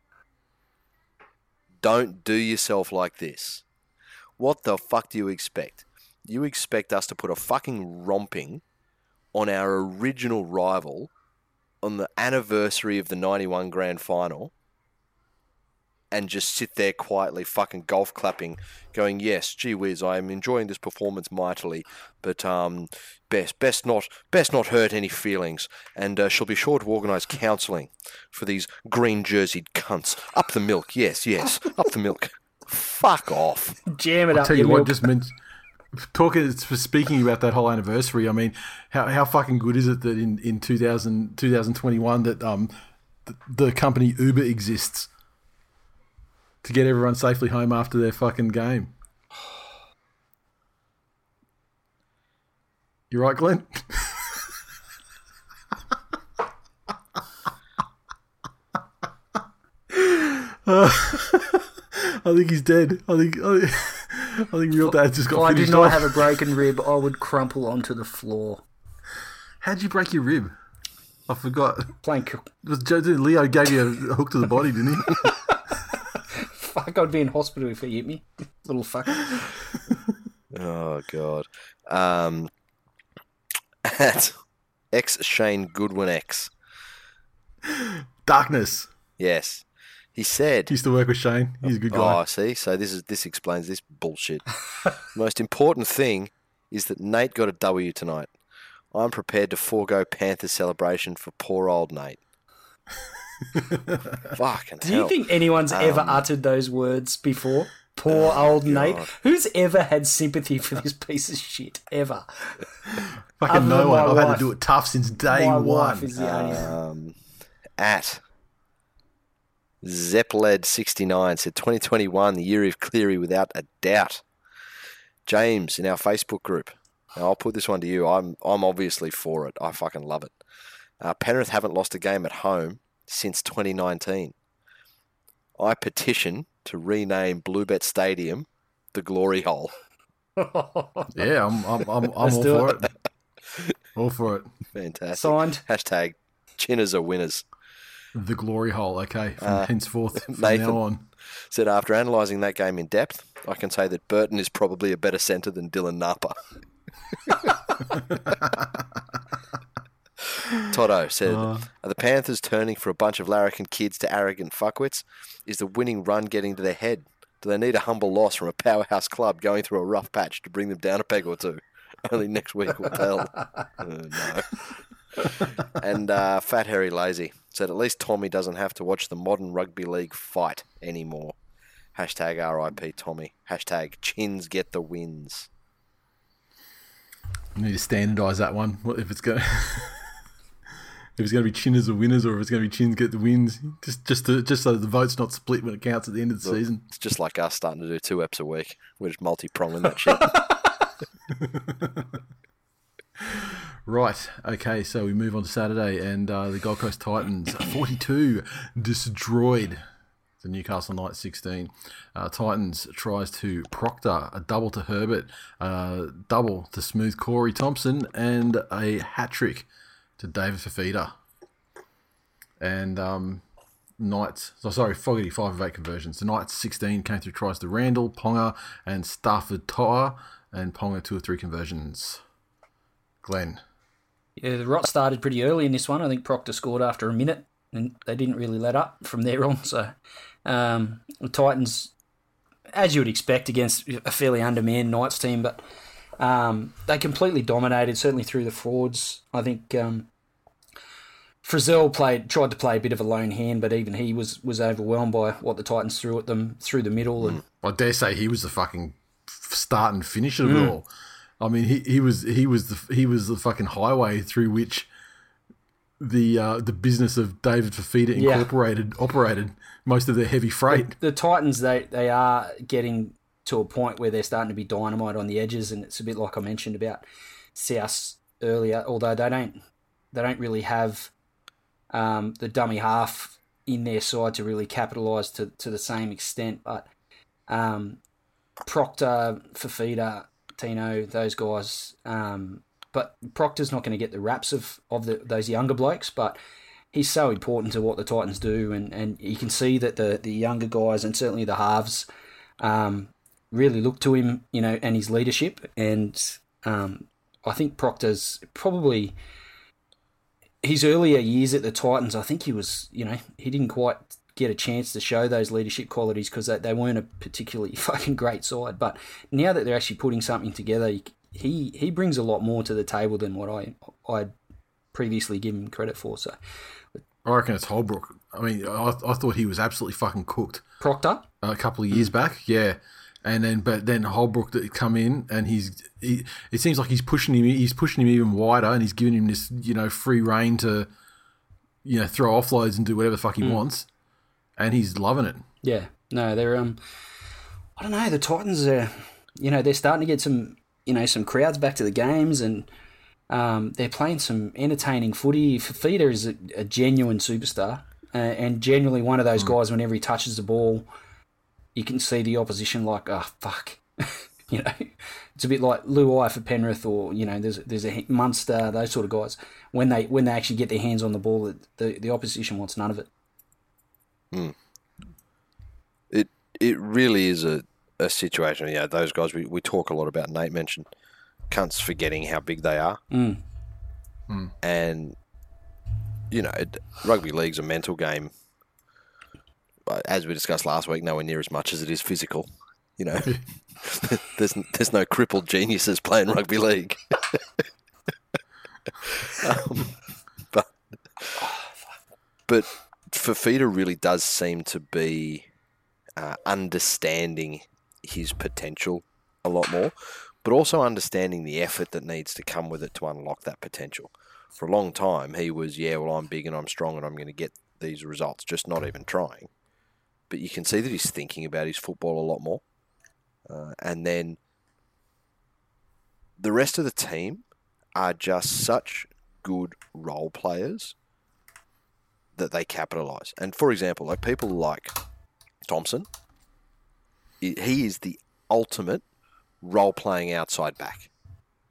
Speaker 3: Don't do yourself like this. What the fuck do you expect? You expect us to put a fucking romping on our original rival on the anniversary of the 91 grand final and just sit there quietly fucking golf clapping going, yes, gee whiz, I am enjoying this performance mightily, but best not hurt any feelings, and she'll be sure to organise counselling for these green jerseyed cunts. Up the milk, yes, up the milk. Fuck off.
Speaker 4: Jam it
Speaker 2: I'll
Speaker 4: up
Speaker 2: tell
Speaker 4: your
Speaker 2: you what,
Speaker 4: milk.
Speaker 2: just meant speaking about that whole anniversary, I mean, how fucking good is it that in 2021 that the company Uber exists to get everyone safely home after their fucking game? You right, Glenn? I think he's dead. I think real dad just got finished off.
Speaker 4: If I did not have a broken rib, I would crumple onto the floor.
Speaker 2: How'd you break your rib? I forgot.
Speaker 4: Leo
Speaker 2: gave you a hook to the body, didn't he?
Speaker 4: Fuck, I'd be in hospital if he hit me. Little fucker.
Speaker 3: Oh, God. At X Shane Goodwin X.
Speaker 2: Darkness.
Speaker 3: Yes. He said...
Speaker 2: He used to work with Shane. He's a good guy.
Speaker 3: Oh, see? So this explains this bullshit. The most important thing is that Nate got a W tonight. I'm prepared to forego Panthers celebration for poor old Nate. Fucking
Speaker 4: Do you think anyone's ever uttered those words before? Poor old
Speaker 3: God.
Speaker 4: Nate. Who's ever had sympathy for this piece of shit? Ever?
Speaker 2: Fucking no one. I've had to do it tough since day
Speaker 4: my
Speaker 2: one.
Speaker 4: Wife is the only...
Speaker 3: At Zepled69 said 2021, the year of Cleary without a doubt. James in our Facebook group. Now I'll put this one to you. I'm obviously for it. I fucking love it. Penrith haven't lost a game at home since 2019. I petition to rename Bluebet Stadium the Glory Hole.
Speaker 2: Yeah, I'm all for it. All for it.
Speaker 3: Fantastic.
Speaker 4: Signed.
Speaker 3: Hashtag Chinners are winners.
Speaker 2: The glory hole, okay, from henceforth from
Speaker 3: Nathan
Speaker 2: now on.
Speaker 3: said, after analysing that game in depth, I can say that Burton is probably a better centre than Dylan Napa. Toto said, are the Panthers turning for a bunch of larrikin kids to arrogant fuckwits? Is the winning run getting to their head? Do they need a humble loss from a powerhouse club going through a rough patch to bring them down a peg or two? Only next week will tell. No. And Fat Harry Lazy said, at least Tommy doesn't have to watch the modern rugby league fight anymore. Hashtag RIP Tommy. Hashtag Chins get the wins.
Speaker 2: We need to standardise that one. What if it's going? If it's going to be Chinners or winners, or if it's going to be Chins get the wins, just so the vote's not split when it counts at the end of the season.
Speaker 3: It's just like us starting to do 2 eps a week. We're just multi-pronging that shit.
Speaker 2: Right, okay, so we move on to Saturday, and the Gold Coast Titans 42 destroyed the Newcastle Knights 16. Titans tries to Proctor, a double to Herbert, double to smooth Corey Thompson, and a hat trick to David Fafita. And Fogarty 5 of 8 conversions. The Knights 16 came through tries to Randall, Ponga, and Stafford Toa, and Ponga 2 of 3 conversions. Glenn.
Speaker 4: Yeah, the rot started pretty early in this one. I think Proctor scored after a minute, and they didn't really let up from there on. So the Titans, as you would expect against a fairly undermanned Knights team, but they completely dominated, certainly through the forwards. I think Frizzell tried to play a bit of a lone hand, but even he was overwhelmed by what the Titans threw at them through the middle. And
Speaker 2: I dare say he was the fucking start and finish of it all. I mean, he was the fucking highway through which the business of David Fafita Incorporated operated most of their heavy freight.
Speaker 4: The Titans, they are getting to a point where they're starting to be dynamite on the edges, and it's a bit like I mentioned about South earlier. Although they don't really have the dummy half in their side to really capitalise to the same extent. But Proctor, Fafita, Tino, those guys. But Proctor's not going to get the raps of those younger blokes, but he's so important to what the Titans do, and you can see that the younger guys and certainly the halves really look to him, and his leadership. And I think Proctor's probably his earlier years at the Titans. I think he was, he didn't quite get a chance to show those leadership qualities because they weren't a particularly fucking great side. But now that they're actually putting something together, he brings a lot more to the table than what I'd previously given him credit for. So
Speaker 2: I reckon it's Holbrook. I mean, I thought he was absolutely fucking cooked.
Speaker 4: Proctor?
Speaker 2: A couple of years back, yeah. But then Holbrook that come in, and it seems like he's pushing him even wider, and he's giving him this, free rein to, throw offloads and do whatever the fuck he wants, and he's loving it. Yeah,
Speaker 4: no, they're I don't know, the Titans are, they're starting to get some, some crowds back to the games, and they're playing some entertaining footy. Fafita is a genuine superstar, and genuinely one of those guys. Whenever he touches the ball, you can see the opposition like, oh, fuck. It's a bit like Luai for Penrith, or, there's a Munster, those sort of guys. When they actually get their hands on the ball, the opposition wants none of it.
Speaker 3: It really is a situation. Those guys, we talk a lot about. Nate mentioned cunts forgetting how big they are. And, rugby league's a mental game. As we discussed last week, nowhere near as much as it is physical. There's no crippled geniuses playing rugby league. But Fafita really does seem to be understanding his potential a lot more, but also understanding the effort that needs to come with it to unlock that potential. For a long time, he was, I'm big and I'm strong and I'm going to get these results, just not even trying. But you can see that he's thinking about his football a lot more. And then the rest of the team are just such good role players that they capitalise. And for example, like people like Thompson, he is the ultimate role-playing outside back.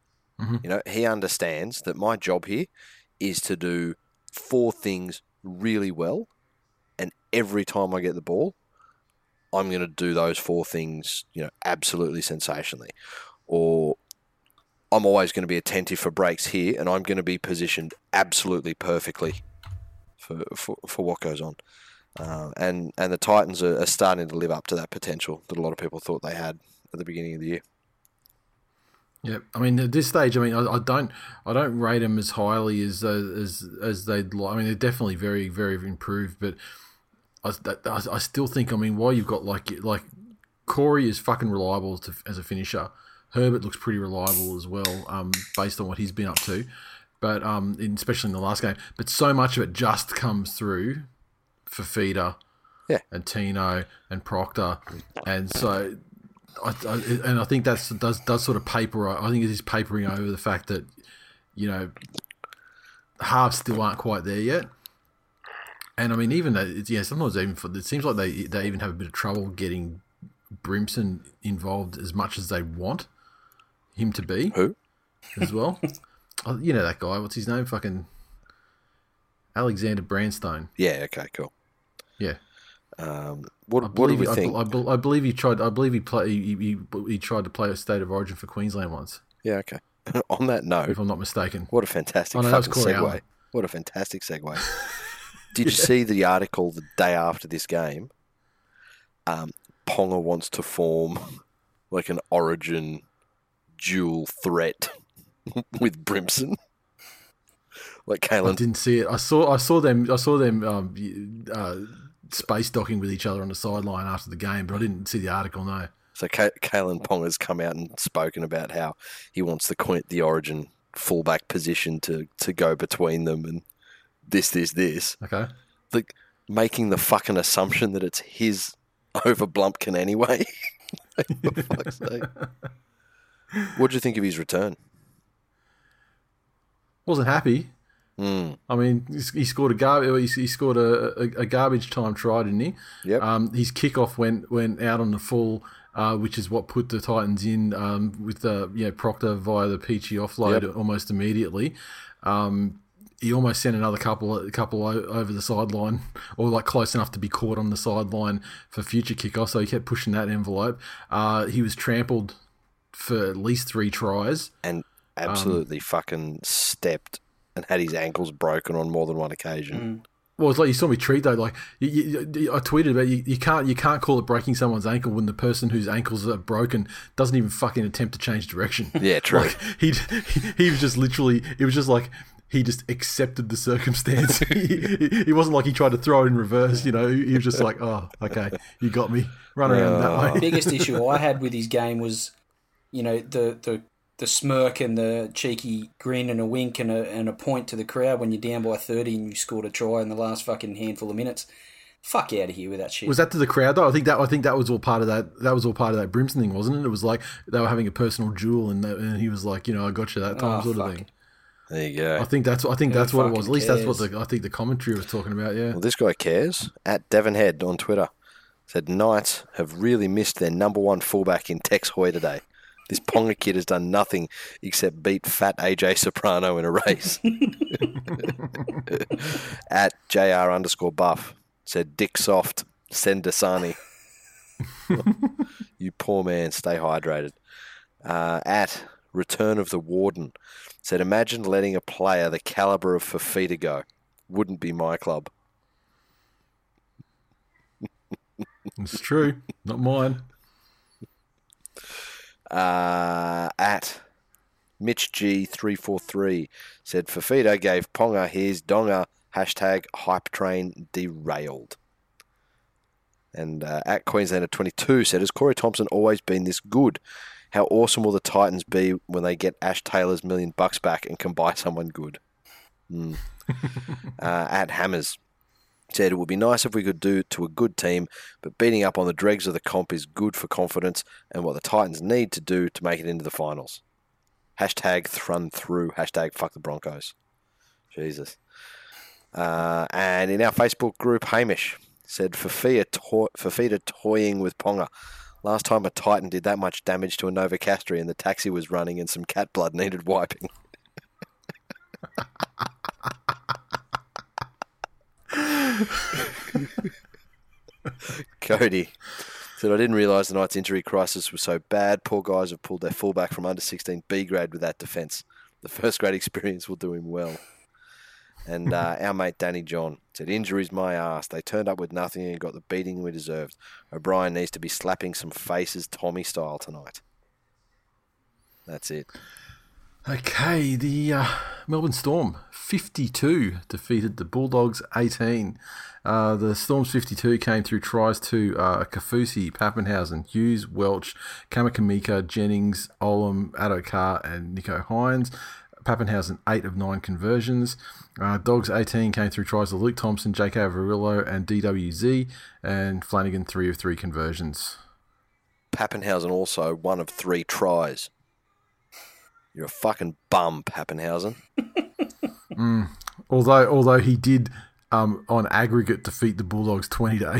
Speaker 3: You know, he understands that my job here is to do 4 things really well, and every time I get the ball, I'm going to do those 4 things, you know, absolutely sensationally. Or I'm always going to be attentive for breaks here, and I'm going to be positioned absolutely perfectly for what goes on. And the Titans are starting to live up to that potential that a lot of people thought they had at the beginning of the year.
Speaker 2: Yeah, I mean at this stage, I don't rate them as highly as they'd like. I mean they're definitely very very improved, but I still think, I mean, while you've got like Corey is fucking reliable as a finisher. Herbert looks pretty reliable as well, based on what he's been up to, but especially in the last game. But so much of it just comes through Fifita, and Tino and Proctor, and so I think that does sort of paper. I think it is papering over the fact that, you know, halves still aren't quite there yet. And I mean, even sometimes it seems like they even have a bit of trouble getting Brimson involved as much as they want him to be.
Speaker 3: Who?
Speaker 2: As well. You know that guy. What's his name? Fucking Alexander Branstone.
Speaker 3: Yeah. Okay. Cool.
Speaker 2: Yeah.
Speaker 3: What do we think?
Speaker 2: I believe he tried. I believe he tried to play a State of Origin for Queensland once.
Speaker 3: Yeah. Okay. On that note,
Speaker 2: if I'm not mistaken.
Speaker 3: What a fantastic fucking segue. What a fantastic segue. Did you see the article the day after this game? Ponga wants to form like an Origin dual threat with Brimson. Like Kalen.
Speaker 2: I didn't see it. I saw them space docking with each other on the sideline after the game, but I didn't see the article. No.
Speaker 3: So Kalen Ponga's come out and spoken about how he wants the Origin fullback position to go between them and this.
Speaker 2: Okay.
Speaker 3: Like making the fucking assumption that it's his over Blumpkin anyway. For fuck's sake. What do you think of his return?
Speaker 2: Wasn't happy. I mean, he scored a garbage time try, didn't he?
Speaker 3: Yep.
Speaker 2: His kickoff went out on the full, which is what put the Titans in with Proctor via the Peachy offload almost immediately. He almost sent another couple over the sideline, or like close enough to be caught on the sideline for future kickoff. So he kept pushing that envelope. He was trampled for at least 3 tries
Speaker 3: and absolutely fucking stepped and had his ankles broken on more than one occasion.
Speaker 2: Well, it's like you saw me tweet though. Like I tweeted about you can't call it breaking someone's ankle when the person whose ankles are broken doesn't even fucking attempt to change direction.
Speaker 3: Yeah, true.
Speaker 2: Like, he was just literally. It was just like he just accepted the circumstance. He wasn't like he tried to throw it in reverse. You know, he was just like, oh, okay, you got me. Run around that way.
Speaker 4: The biggest issue I had with his game was, you know, the smirk and the cheeky grin and a wink and a point to the crowd when you're down by 30 and you scored a try in the last fucking handful of minutes. Fuck out of here with that shit.
Speaker 2: Was that to the crowd though? I think that was all part of that. That was all part of that Brimson thing, wasn't it? It was like they were having a personal duel, and he was like, you know, I got you that time, sort of thing.
Speaker 3: There you go.
Speaker 2: I think that's what it was. At least that's what I think the commentary was talking about. Yeah.
Speaker 3: Well, this guy cares. At Devon Head on Twitter said Knights have really missed their number 1 fullback in Tex Hoy today. This Ponga kid has done nothing except beat fat AJ Soprano in a race. At JR_Buff said, Dick Soft, send Dasani. You poor man, stay hydrated. At Return of the Warden said, imagine letting a player the calibre of Fifita go. Wouldn't be my club.
Speaker 2: It's true. Not mine.
Speaker 3: At Mitch G343 said Fifita gave Ponga his donga, #hype train derailed. And at Queenslander 22 said, has Corey Thompson always been this good? How awesome will the Titans be when they get Ash Taylor's $1 million back and can buy someone good? At Hammers said, it would be nice if we could do it to a good team, but beating up on the dregs of the comp is good for confidence and what the Titans need to do to make it into the finals. #thrun through, #fuck the Broncos. Jesus. And in our Facebook group, Hamish said, Fifita toying with Ponga Last time a Titan did that much damage to a Novocastrian, the taxi was running and some cat blood needed wiping. Cody said, I didn't realise the Knights' injury crisis was so bad. Poor guys have pulled their fullback from under 16 B grade with that defence. The first grade experience will do him well. And our mate Danny John said, injuries my ass. They turned up with nothing and got the beating we deserved. O'Brien needs to be slapping some faces Tommy style tonight. That's it.
Speaker 2: Okay, the Melbourne Storm 52 defeated the Bulldogs 18. The Storm's 52 came through tries to Kafusi, Pappenhausen, Hughes, Welch, Kamakamika, Jennings, Olam, Adokar, and Nico Hines. Pappenhausen 8 of 9 conversions. Dogs 18 came through tries to Luke Thompson, J.K. Avarillo, and DWZ, and Flanagan 3 of 3 conversions.
Speaker 3: Pappenhausen also 1 of 3 tries. You're a fucking bum, Pappenhausen.
Speaker 2: Although he did, on aggregate, defeat the Bulldogs 20 to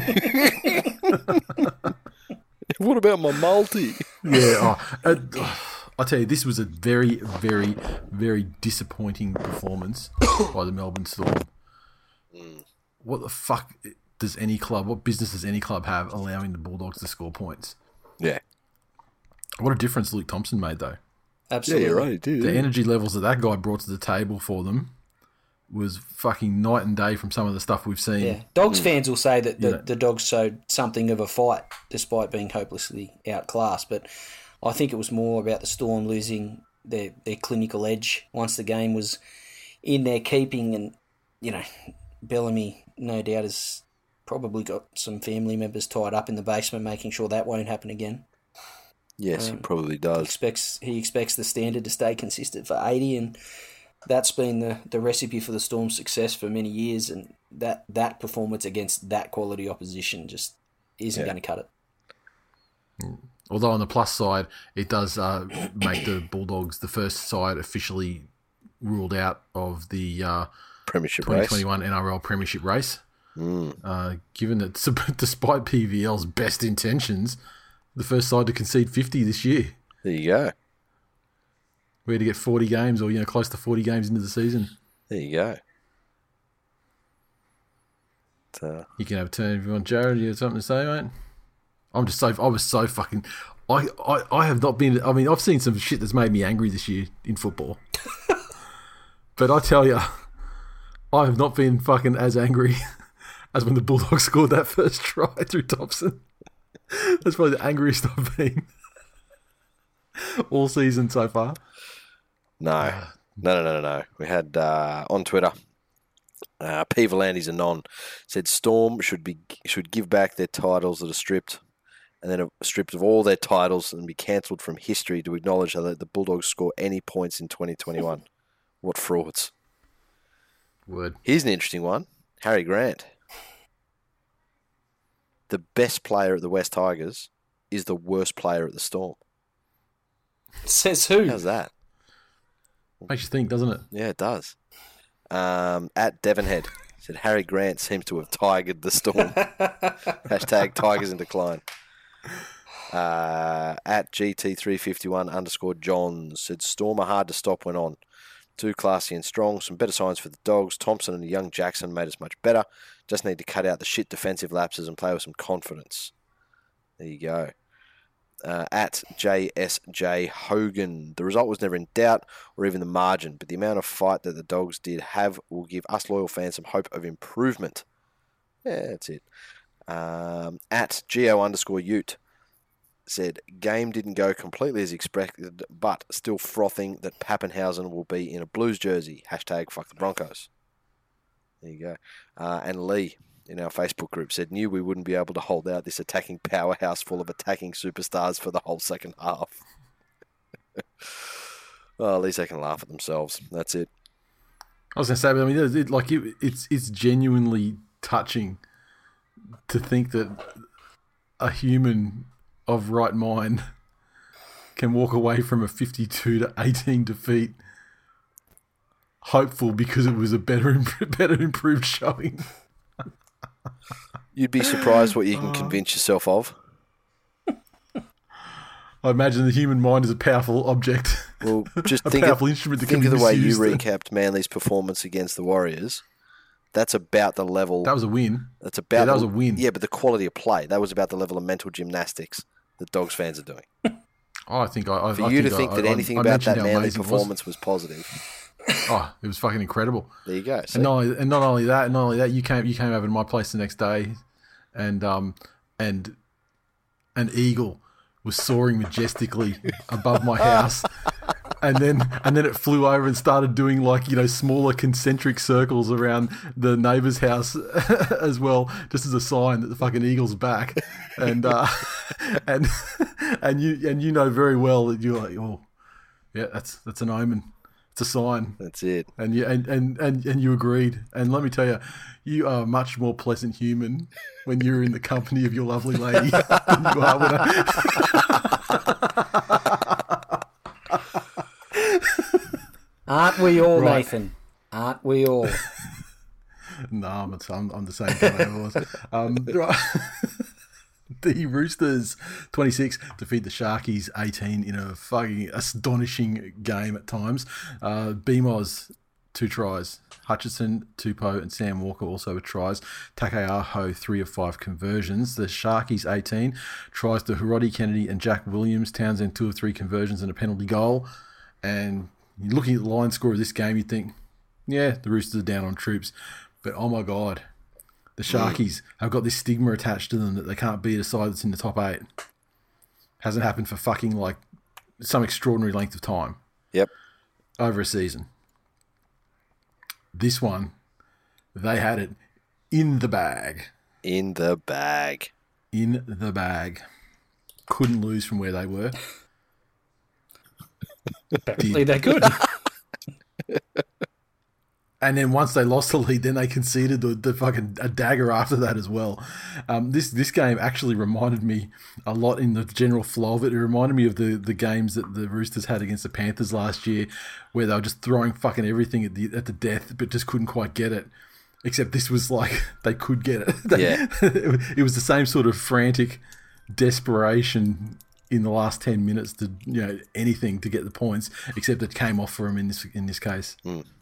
Speaker 2: 18.
Speaker 3: What about my multi?
Speaker 2: Yeah, I'll tell you, this was a very, very, very disappointing performance by the Melbourne Storm. What the fuck does any club, what business does any club have allowing the Bulldogs to score points?
Speaker 3: Yeah.
Speaker 2: What a difference Luke Thompson made, though.
Speaker 4: Absolutely.
Speaker 3: Yeah, you're right, dude.
Speaker 2: The energy levels that guy brought to the table for them was fucking night and day from some of the stuff we've seen.
Speaker 4: Yeah. Dogs fans will say that the Dogs showed something of a fight despite being hopelessly outclassed, but I think it was more about the Storm losing their clinical edge once the game was in their keeping. And, Bellamy, no doubt, has probably got some family members tied up in the basement making sure that won't happen again.
Speaker 3: Yes, he probably does.
Speaker 4: He expects the standard to stay consistent for 80, and that's been the recipe for the Storm's success for many years, and that performance against that quality opposition just isn't going to cut it.
Speaker 2: Although on the plus side, it does make the Bulldogs the first side officially ruled out of the
Speaker 3: Premiership
Speaker 2: 2021 race. NRL Premiership race. Given that despite PVL's best intentions, the first side to concede 50 this year.
Speaker 3: There you go.
Speaker 2: We had to get 40 games or close to 40 games into the season.
Speaker 3: There you go.
Speaker 2: You can have a turn if you want. Jared, you have something to say, mate? I was so fucking... I have not been... I mean, I've seen some shit that's made me angry this year in football. But I tell you, I have not been fucking as angry as when the Bulldogs scored that first try through Thompson. That's probably the angriest I've been all season so far.
Speaker 3: No. We had on Twitter, P. Volandes Anon said Storm should give back their titles that are stripped, and then stripped of all their titles and be cancelled from history to acknowledge that the Bulldogs score any points in 2021. What frauds.
Speaker 2: Word.
Speaker 3: Here's an interesting one. Harry Grant. The best player at the West Tigers is the worst player at the Storm.
Speaker 4: Says who?
Speaker 3: How's that?
Speaker 2: Makes you think, doesn't it?
Speaker 3: Yeah, it does. At Devonhead said Harry Grant seems to have tigered the Storm. Hashtag Tigers in decline. At GT351_Johns said Storm are hard to stop when on. Too classy and strong. Some better signs for the Dogs. Thompson and young Jackson made us much better. Just need to cut out the shit defensive lapses and play with some confidence. There you go. At JSJ Hogan. The result was never in doubt or even the margin, but the amount of fight that the Dogs did have will give us loyal fans some hope of improvement. Yeah, that's it. At Geo_Ute said, game didn't go completely as expected, but still frothing that Pappenhausen will be in a Blues jersey. Hashtag fuck the Broncos. There you go. And Lee in our Facebook group said, knew we wouldn't be able to hold out this attacking powerhouse full of attacking superstars for the whole second half. Well, at least they can laugh at themselves. That's it.
Speaker 2: I was going to say, but I mean, it's genuinely touching to think that a human of right mind can walk away from a 52-18 defeat hopeful because it was a better improved showing.
Speaker 3: You'd be surprised what you can convince yourself of.
Speaker 2: I imagine the human mind is a powerful object.
Speaker 3: Well, just
Speaker 2: a
Speaker 3: think
Speaker 2: powerful
Speaker 3: of,
Speaker 2: instrument that
Speaker 3: think
Speaker 2: can
Speaker 3: of
Speaker 2: be
Speaker 3: the way you
Speaker 2: misused.
Speaker 3: recapped Manly's performance against the Warriors. That's about the level.
Speaker 2: That was a win.
Speaker 3: That's about
Speaker 2: that was a win.
Speaker 3: Yeah, but the quality of play. That was about the level of mental gymnastics that Dogs fans are doing.
Speaker 2: I think I
Speaker 3: For you to think that anything about that Manly
Speaker 2: amazing it was.
Speaker 3: performance was positive.
Speaker 2: Oh, it was fucking incredible.
Speaker 3: There you go. See?
Speaker 2: And not only that, you came over to my place the next day, and an eagle was soaring majestically above my house, and then it flew over and started doing smaller concentric circles around the neighbour's house as well, just as a sign that the fucking eagle's back, and you know very well that you're like, oh yeah, that's an omen. It's a sign.
Speaker 3: That's it.
Speaker 2: And you agreed. And let me tell you, you are a much more pleasant human when you're in the company of your lovely lady than you are when
Speaker 4: Aren't we all,
Speaker 2: Right.
Speaker 4: Nathan? Aren't we all?
Speaker 2: No, I'm the same kind of was. Right. The Roosters 26 defeat the Sharkies 18 in a fucking astonishing game at times. BMOS 2 tries. Hutchison, Tupou and Sam Walker also with tries. Takeaho 3 of 5 conversions. The Sharkies 18 tries to Hiroti Kennedy and Jack Williams. Townsend 2 of 3 conversions and a penalty goal. And you're looking at the line score of this game, you think, yeah, the Roosters are down on troops. But oh my God, the Sharkies have got this stigma attached to them that they can't beat a side that's in the top 8. Hasn't happened for fucking some extraordinary length of time.
Speaker 3: Yep.
Speaker 2: Over a season. This one, they had it in the bag.
Speaker 3: In the bag.
Speaker 2: In the bag. Couldn't lose from where they were.
Speaker 4: Apparently they could.
Speaker 2: And then once they lost the lead, then they conceded the fucking a dagger after that as well. This game actually reminded me a lot in the general flow of it. It reminded me of the games that the Roosters had against the Panthers last year, where they were just throwing fucking everything at the death, but just couldn't quite get it. Except this was like they could get it.
Speaker 3: Yeah.
Speaker 2: It was the same sort of frantic desperation in the last 10 minutes to anything to get the points, except it came off for them in this case.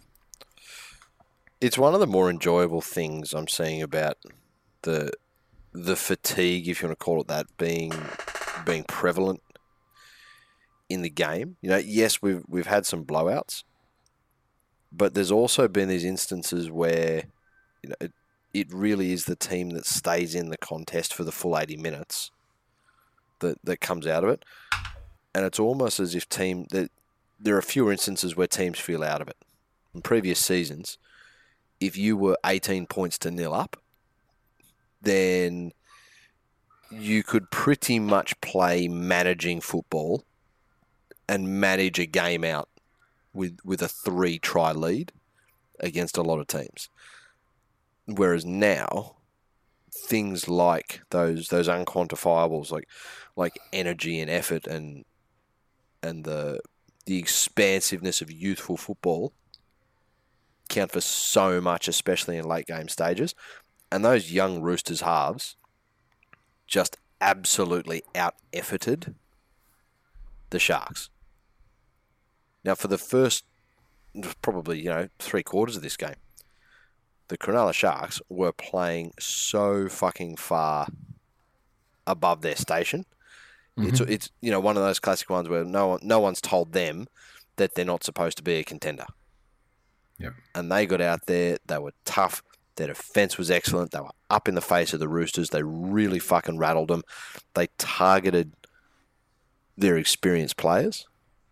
Speaker 3: It's one of the more enjoyable things I'm seeing about the fatigue, if you want to call it that, being prevalent in the game. Yes, we've had some blowouts, but there's also been these instances where it really is the team that stays in the contest for the full 80 minutes that comes out of it, and it's almost as if there are fewer instances where teams feel out of it. In previous seasons, if you were 18 points to 0 up, then you could pretty much play managing football and manage a game out with a 3-try lead against a lot of teams. Whereas now, things like those unquantifiables, like energy and effort and the expansiveness of youthful football count for so much, especially in late game stages. And those young Roosters halves just absolutely out-efforted the Sharks. Now, for the first probably 3/4 of this game, the Cronulla Sharks were playing so fucking far above their station. Mm-hmm. It's one of those classic ones where no one's told them that they're not supposed to be a contender.
Speaker 2: Yep.
Speaker 3: And they got out there, they were tough, their defence was excellent, they were up in the face of the Roosters, they really fucking rattled them, they targeted their experienced players,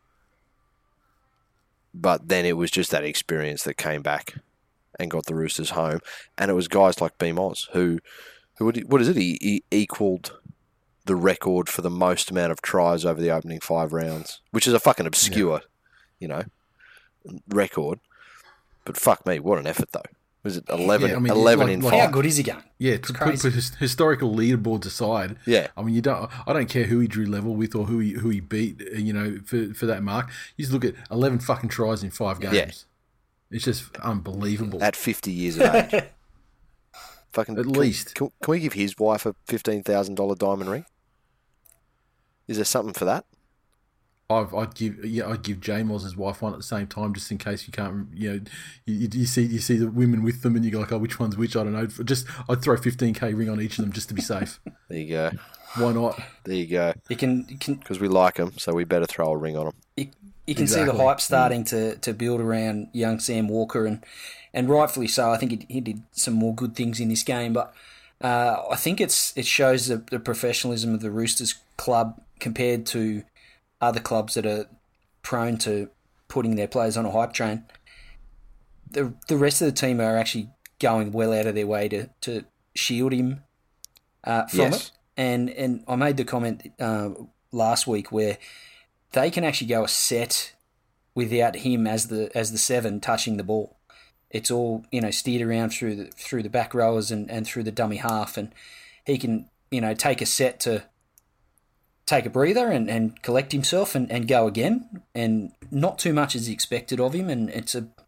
Speaker 3: but then it was just that experience that came back and got the Roosters home, and it was guys like BMOS who what is it, he equalled the record for the most amount of tries over the opening 5 rounds, which is a fucking obscure, record. But fuck me, what an effort though. Was it 11, 11 in 5?
Speaker 4: How good is he going?
Speaker 2: Yeah, to put historical leaderboards aside.
Speaker 3: Yeah.
Speaker 2: I mean, I don't care who he drew level with or who he beat, for that mark. You just look at 11 fucking tries in 5 games. Yeah. It's just unbelievable.
Speaker 3: At 50 years of age. Fucking
Speaker 2: at least.
Speaker 3: Can we give his wife a $15,000 diamond ring? Is there something for that?
Speaker 2: I'd give J-Moz' wife one at the same time, just in case you can't, you see the women with them and you go like, oh, which one's which? I don't know. I'd throw 15k ring on each of them just to be safe.
Speaker 3: There you go.
Speaker 2: Why not?
Speaker 3: There you go.
Speaker 4: You can
Speaker 3: Because we like them, so we better throw a ring on them.
Speaker 4: You can see the hype starting to build around young Sam Walker, and rightfully so. I think he did some more good things in this game, but I think it shows the professionalism of the Roosters club compared to other clubs that are prone to putting their players on a hype train. The rest of the team are actually going well out of their way to shield him from it. And I made the comment last week where they can actually go a set without him as the 7 touching the ball. It's all steered around through the back rowers and through the dummy half, and he can take a set to take a breather and collect himself and go again, and not too much is expected of him, and it's a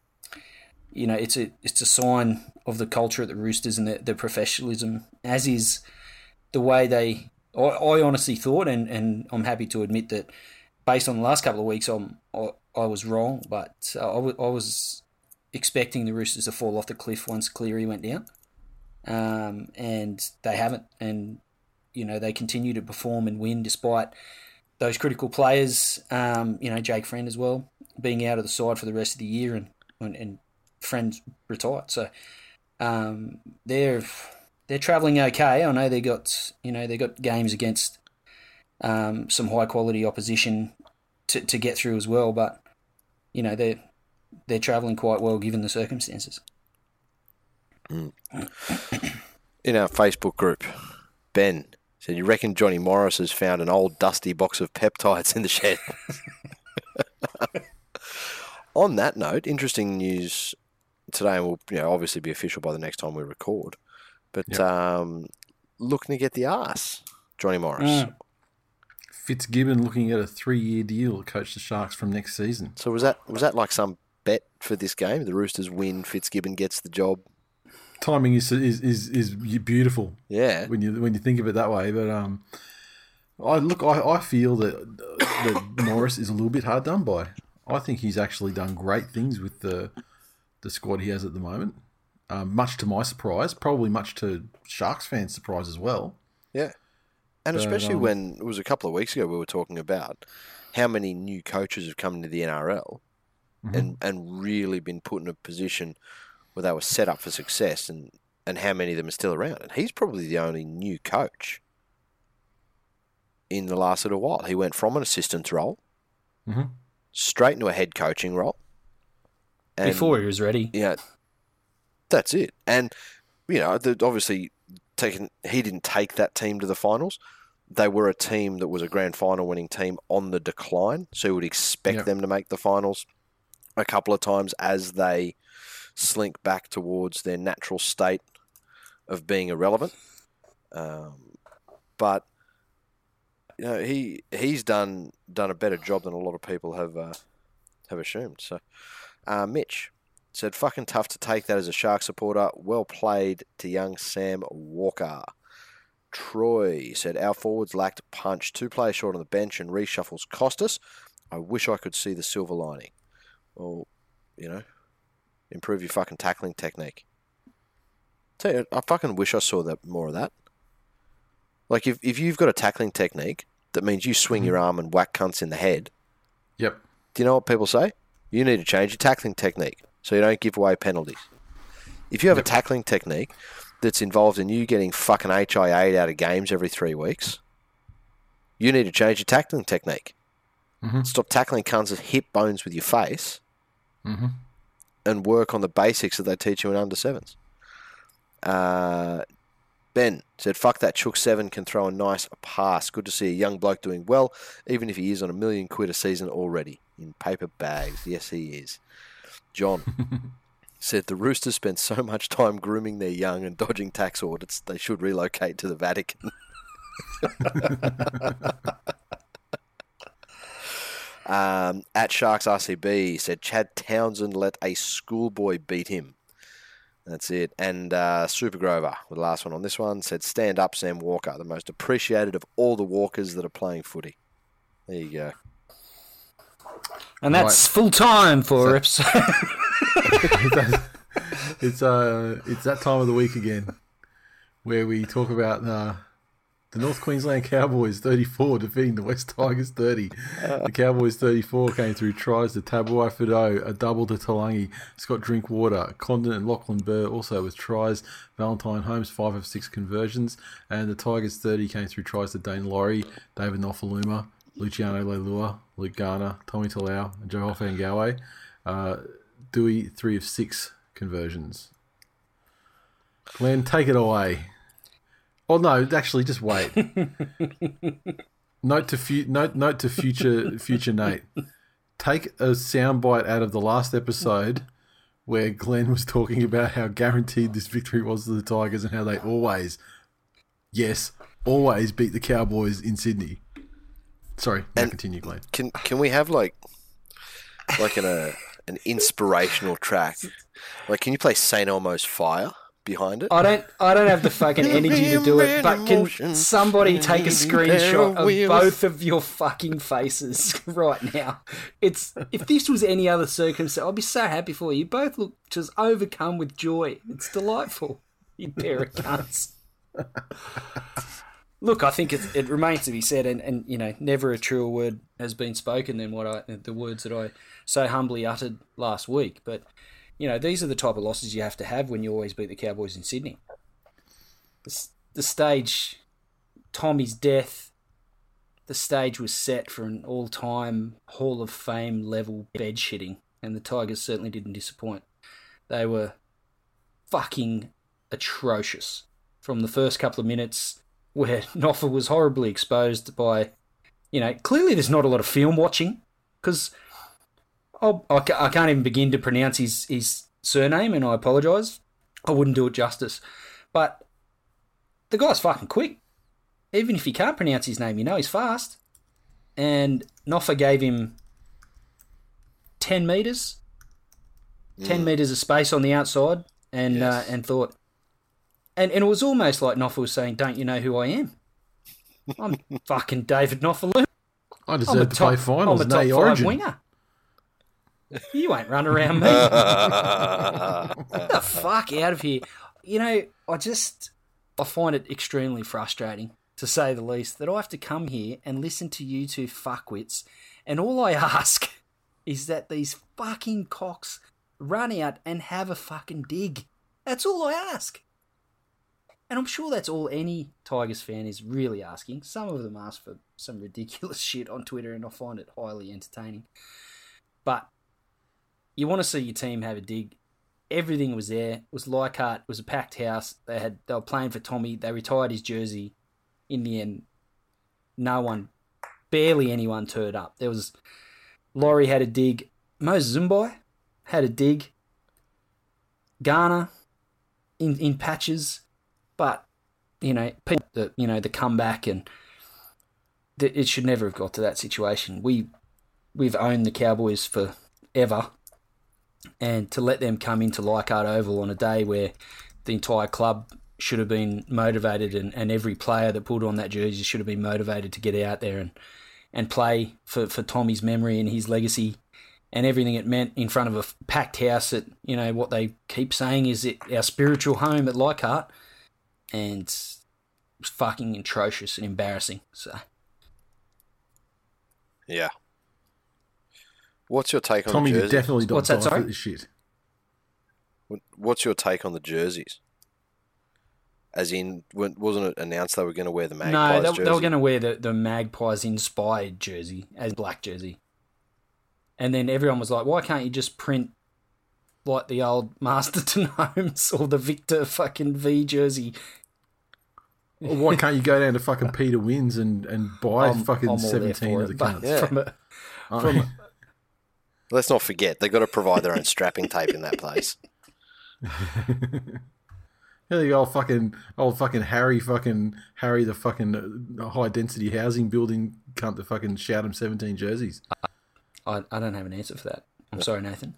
Speaker 4: sign of the culture at the Roosters and the professionalism, as is the way they. I honestly thought, and I'm happy to admit that, based on the last couple of weeks, I was wrong, but I was expecting the Roosters to fall off the cliff once Cleary went down, and they haven't, and they continue to perform and win despite those critical players, Jake Friend as well, being out of the side for the rest of the year, and Friend's retired. So they're travelling okay. I know they got games against some high quality opposition to get through as well, but they're travelling quite well given the circumstances.
Speaker 3: In our Facebook group, Ben said, "You reckon Johnny Morris has found an old dusty box of peptides in the shed?" On that note, interesting news today, and will obviously be official by the next time we record. But looking to get the arse, Johnny Morris.
Speaker 2: Fitzgibbon looking at a 3-year deal to coach the Sharks from next season.
Speaker 3: So was that like some bet for this game? The Roosters win, Fitzgibbon gets the job.
Speaker 2: Timing is beautiful.
Speaker 3: Yeah,
Speaker 2: when you think of it that way. But I feel that Morris is a little bit hard done by. I think he's actually done great things with the squad he has at the moment. Much to my surprise, probably much to Sharks fans' surprise as well.
Speaker 3: Yeah, and especially when it was a couple of weeks ago we were talking about how many new coaches have come into the NRL and really been put in a position where they were set up for success, and how many of them are still around. And he's probably the only new coach in the last little while. He went from an assistant role straight into a head coaching role. And,
Speaker 4: before he was ready.
Speaker 3: Yeah, that's it. And, obviously he didn't take that team to the finals. They were a team that was a grand final winning team on the decline, so you would expect them to make the finals a couple of times as they slink back towards their natural state of being irrelevant. But he's done a better job than a lot of people have assumed. So Mitch said, "Fucking tough to take that as a Shark supporter. Well played to young Sam Walker." Troy said, "Our forwards lacked punch. 2 players short on the bench and reshuffles cost us. I wish I could see the silver lining." Well, improve your fucking tackling technique. Tell you, I fucking wish I saw more of that. Like, if you've got a tackling technique, that means you swing your arm and whack cunts in the head.
Speaker 2: Yep.
Speaker 3: Do you know what people say? You need to change your tackling technique so you don't give away penalties. If you have a tackling technique that's involved in you getting fucking HI8 out of games every 3 weeks, you need to change your tackling technique. Stop tackling cunts' hip bones with your face and work on the basics that they teach you in under 7s. Ben said, "Fuck that Chook 7 can throw a nice pass. Good to see a young bloke doing well, even if he is on $1 million a season already. In paper bags." Yes, he is. John said, "The Roosters spend so much time grooming their young and dodging tax audits, they should relocate to the Vatican." At Sharks RCB said, "Chad Townsend let a schoolboy beat him." That's it. And Super Grover, the last one on this one, said, "Stand up, Sam Walker, the most appreciated of all the Walkers that are playing footy." There you go.
Speaker 4: And that's full time for episode.
Speaker 2: It's that time of the week again, where we talk about the North Queensland Cowboys 34 defeating the West Tigers 30. The Cowboys 34 came through tries to Tabuai Fido, a double to Talangi, Scott Drinkwater, Condon and Lachlan Burr also with tries. Valentine Holmes 5 of 6 conversions, and the Tigers 30 came through tries to Dane Laurie, David Nofaluma, Luciano Leilua, Luke Garner, Tommy Talau, and Joe Hofangawe. Dewey 3 of 6 conversions. Glenn, take it away. Oh no, actually, just wait. Note to future Nate. Take a soundbite out of the last episode where Glenn was talking about how guaranteed this victory was to the Tigers and how they always beat the Cowboys in Sydney. Sorry, continue, Glenn.
Speaker 3: Can we have like an inspirational track? Like, can you play St. Elmo's Fire behind it?
Speaker 4: I don't have the fucking energy to do it, but can somebody take a screenshot of both of your fucking faces right now? If this was any other circumstance, I'd be so happy for you. You both look just overcome with joy. It's delightful, you pair of cunts. Look, I think it remains to be said, and you know, never a truer word has been spoken than the words that I so humbly uttered last week. But you know, these are the type of losses you have to have when you always beat the Cowboys in Sydney. The stage, Tommy's death, the stage was set for an all-time Hall of Fame level bed shitting, and the Tigers certainly didn't disappoint. They were fucking atrocious from the first couple of minutes, where Noffa was horribly exposed by, you know, clearly there's not a lot of film watching, because I can't even begin to pronounce his surname, and I apologise. I wouldn't do it justice. But the guy's fucking quick. Even if you can't pronounce his name, you know he's fast. And Noffa gave him 10 metres. 10 metres of space on the outside, and thought... And it was almost like Noffa was saying, don't you know who I am? I'm fucking David Noffa.
Speaker 2: I deserve to play finals.
Speaker 4: I'm a top 5 winger. You ain't run around me. Get the fuck out of here. You know, I find it extremely frustrating, to say the least, that I have to come here and listen to you two fuckwits, and all I ask is that these fucking cocks run out and have a fucking dig. That's all I ask. And I'm sure that's all any Tigers fan is really asking. Some of them ask for some ridiculous shit on Twitter, and I find it highly entertaining. But you want to see your team have a dig. Everything was there. It was Leichhardt. It was a packed house. They were playing for Tommy. They retired his jersey. In the end, barely anyone turned up. There was Laurie had a dig. Moses Zumbai had a dig. Garner in patches. But, you know, the comeback, and it should never have got to that situation. We've owned the Cowboys forever, and to let them come into Leichhardt Oval on a day where the entire club should have been motivated, and every player that pulled on that jersey should have been motivated to get out there and play for Tommy's memory and his legacy and everything it meant in front of a packed house at, you know, what they keep saying is our spiritual home at Leichhardt. And it was fucking atrocious and embarrassing. So,
Speaker 3: yeah. What's your take on
Speaker 2: Tommy
Speaker 3: the jerseys?
Speaker 2: Definitely don't die for this shit.
Speaker 3: What's your take on the jerseys? As in, wasn't it announced they were going to wear the Magpies jersey?
Speaker 4: No, they were going to wear the Magpies-inspired jersey as black jersey. And then everyone was like, why can't you just print like the old Masterton Homes or the Victor fucking V jersey?
Speaker 2: Well, why can't you go down to fucking Peter Wins and buy fucking 17 of the cunts?
Speaker 3: Yeah. Let's not forget, they've got to provide their own strapping tape in that place.
Speaker 2: Yeah, the old fucking Harry the fucking high density housing building cunt to fucking shout him 17 jerseys.
Speaker 4: I don't have an answer for that. I'm sorry, Nathan.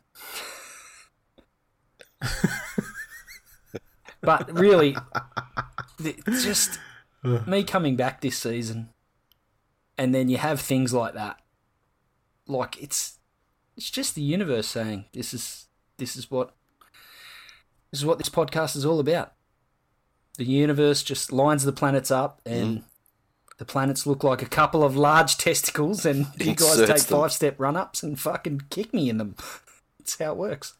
Speaker 4: But really, just me coming back this season, and then you have things like that, like it's just the universe saying this is what this podcast is all about. The universe just lines the planets up, and the planets look like a couple of large testicles, and you guys take 5-step run-ups and fucking kick me in them. That's how it works.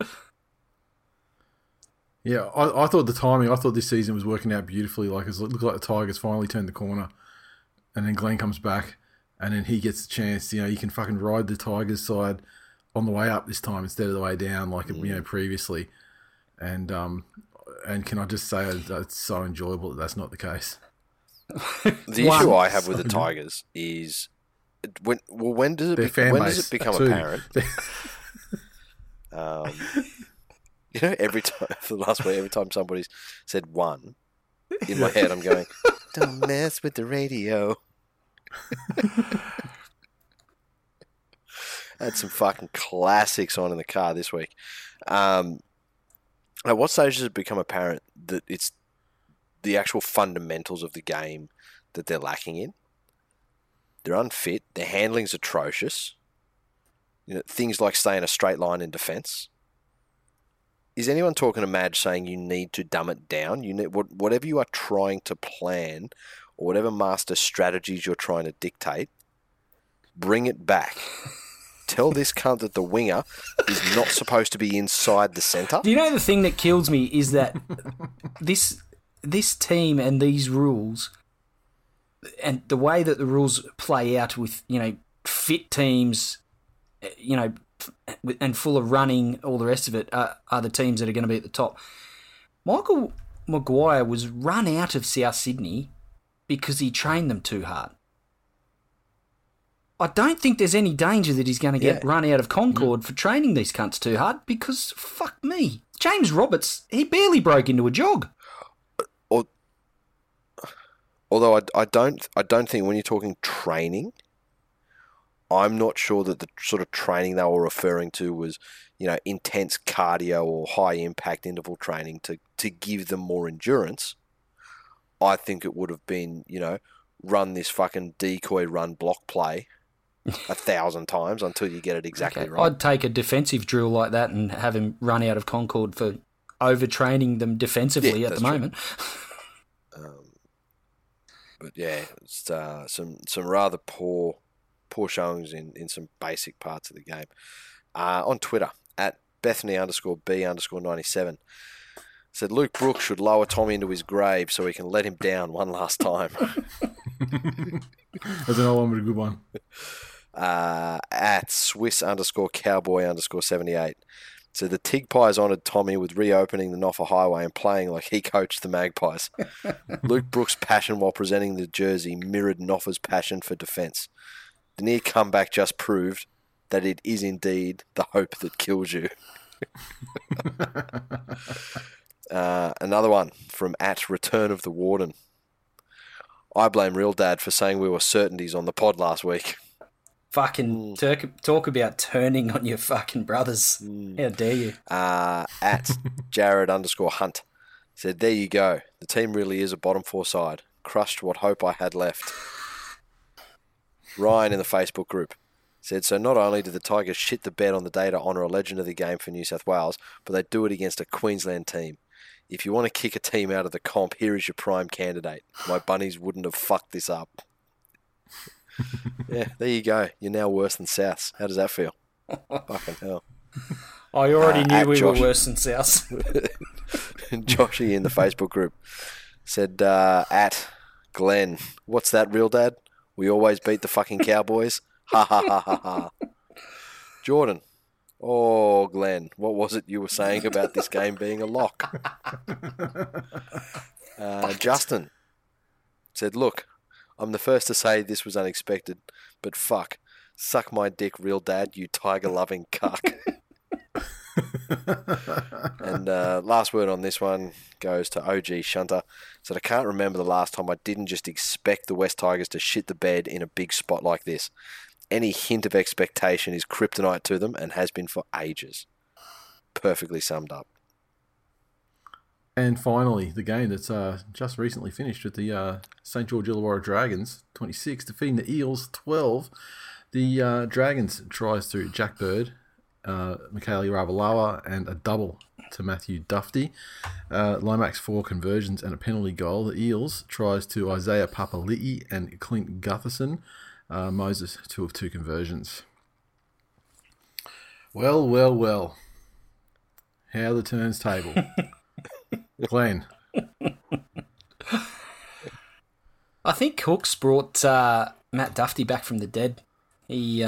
Speaker 2: Yeah, I thought the timing, I thought this season was working out beautifully. Like, it looked like the Tigers finally turned the corner, and then Glenn comes back, and then he gets the chance. You know, you can fucking ride the Tigers side on the way up this time instead of the way down, like previously. And can I just say that it's so enjoyable that that's not the case.
Speaker 3: The issue I have with the Tigers is when does it become apparent? Every time for the last week, every time somebody's said one, in my head I'm going, "Don't mess with the radio." Had some fucking classics on in the car this week. At what stage does it become apparent that it's the actual fundamentals of the game that they're lacking in? They're unfit. Their handling's atrocious. Things like staying a straight line in defence. Is anyone talking to Madge saying you need to dumb it down? You need whatever you are trying to plan, or whatever master strategies you're trying to dictate, bring it back. Tell this cunt that the winger is not supposed to be inside the centre.
Speaker 4: Do you know the thing that kills me is that this team and these rules and the way that the rules play out with, fit teams, and full of running, all the rest of it, are the teams that are going to be at the top. Michael Maguire was run out of South Sydney because he trained them too hard. I don't think there's any danger that he's going to get run out of Concord for training these cunts too hard because, fuck me, James Roberts, he barely broke into a jog.
Speaker 3: Although I don't think when you're talking training, I'm not sure that the sort of training they were referring to was, intense cardio or high impact interval training to give them more endurance. I think it would have been, run this fucking decoy run block play 1,000 times until you get it exactly right.
Speaker 4: I'd take a defensive drill like that and have him run out of Concord for overtraining them defensively at the moment.
Speaker 3: But yeah, it's some rather poor showings in some basic parts of the game. On Twitter, at Bethany_B_97, said Luke Brooks should lower Tommy into his grave so he can let him down one last time.
Speaker 2: That's another one, but a good one.
Speaker 3: At Swiss_Cowboy_78. So the Tig Pies honoured Tommy with reopening the Noffa Highway and playing like he coached the Magpies. Luke Brooks' passion while presenting the jersey mirrored Noffa's passion for defence. The near comeback just proved that it is indeed the hope that kills you. Another one from at Return of the Warden. I blame Real Dad for saying we were certainties on the pod last week.
Speaker 4: Fucking talk about turning on your fucking brothers. How dare you?
Speaker 3: At Jared_Hunt said, there you go. The team really is a bottom four side. Crushed what hope I had left. Ryan in the Facebook group said, so not only did the Tigers shit the bed on the day to honour a legend of the game for New South Wales, but they do it against a Queensland team. If you want to kick a team out of the comp, here is your prime candidate. My bunnies wouldn't have fucked this up. Yeah, there you go. You're now worse than Souths. How does that feel? Fucking hell.
Speaker 4: I already knew we were worse than Souths.
Speaker 3: Joshy in the Facebook group said, at Glenn, what's that, Real Dad? We always beat the fucking Cowboys. Ha ha ha ha ha. Jordan. Oh, Glenn, what was it you were saying about this game being a lock? Justin said, look, I'm the first to say this was unexpected, but fuck. Suck my dick, Real Dad, you tiger-loving cuck. And last word on this one goes to OG Shunter. Said, I can't remember the last time I didn't just expect the West Tigers to shit the bed in a big spot like this. Any hint of expectation is kryptonite to them and has been for ages. Perfectly summed up.
Speaker 2: And finally, the game that's just recently finished with the St. George Illawarra Dragons, 26, defeating the Eels, 12. The Dragons tries through Jack Bird, Michaeli Ravalawa, and a double to Matthew Duffy. Lomax 4 conversions and a penalty goal. The Eels tries to Isaiah Papali'i and Clint Gutherson. Moses 2 of 2 conversions. Well. How the turns table. Glenn.
Speaker 4: I think Hooks brought Matt Duffy back from the dead. He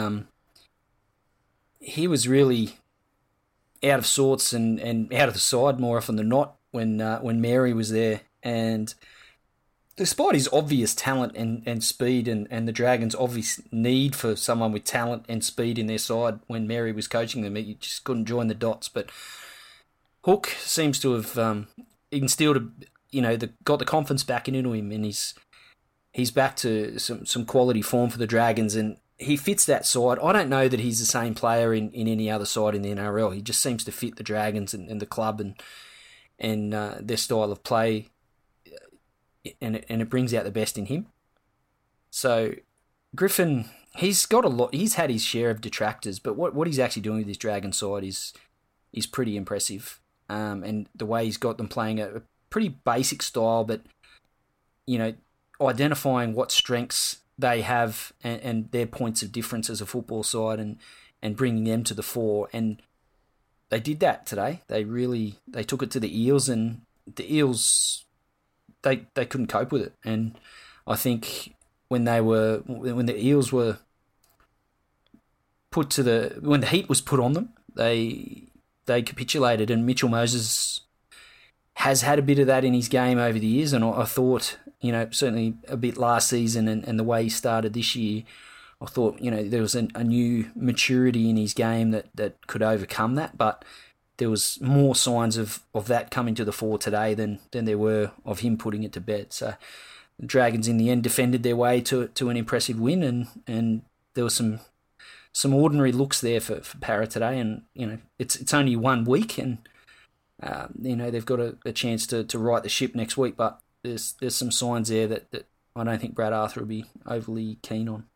Speaker 4: was really out of sorts and out of the side more often than not when Mary was there. And despite his obvious talent and speed and the Dragons' obvious need for someone with talent and speed in their side when Mary was coaching them, you just couldn't join the dots. But Hook seems to have instilled, got the confidence back into him, and he's back to some quality form for the Dragons, and he fits that side. I don't know that he's the same player in any other side in the NRL. He just seems to fit the Dragons and the club and their style of play, and it brings out the best in him. So Griffin, he's got a lot. He's had his share of detractors, but what he's actually doing with his Dragon side is pretty impressive. And the way he's got them playing a pretty basic style, but identifying what strengths they have and their points of difference as a football side and bringing them to the fore. And they did that today. They took it to the Eels, and the Eels, they couldn't cope with it. And I think when the Eels were when the heat was put on them, they capitulated, and Mitchell Moses has had a bit of that in his game over the years, and I thought, certainly a bit last season and the way he started this year, I thought, there was a new maturity in his game that could overcome that, but there was more signs of that coming to the fore today than there were of him putting it to bed. So the Dragons in the end defended their way to an impressive win, and there was some ordinary looks there for Para today, and it's only 1 week, and they've got a chance to right the ship next week, but there's some signs there that I don't think Brad Arthur will be overly keen on.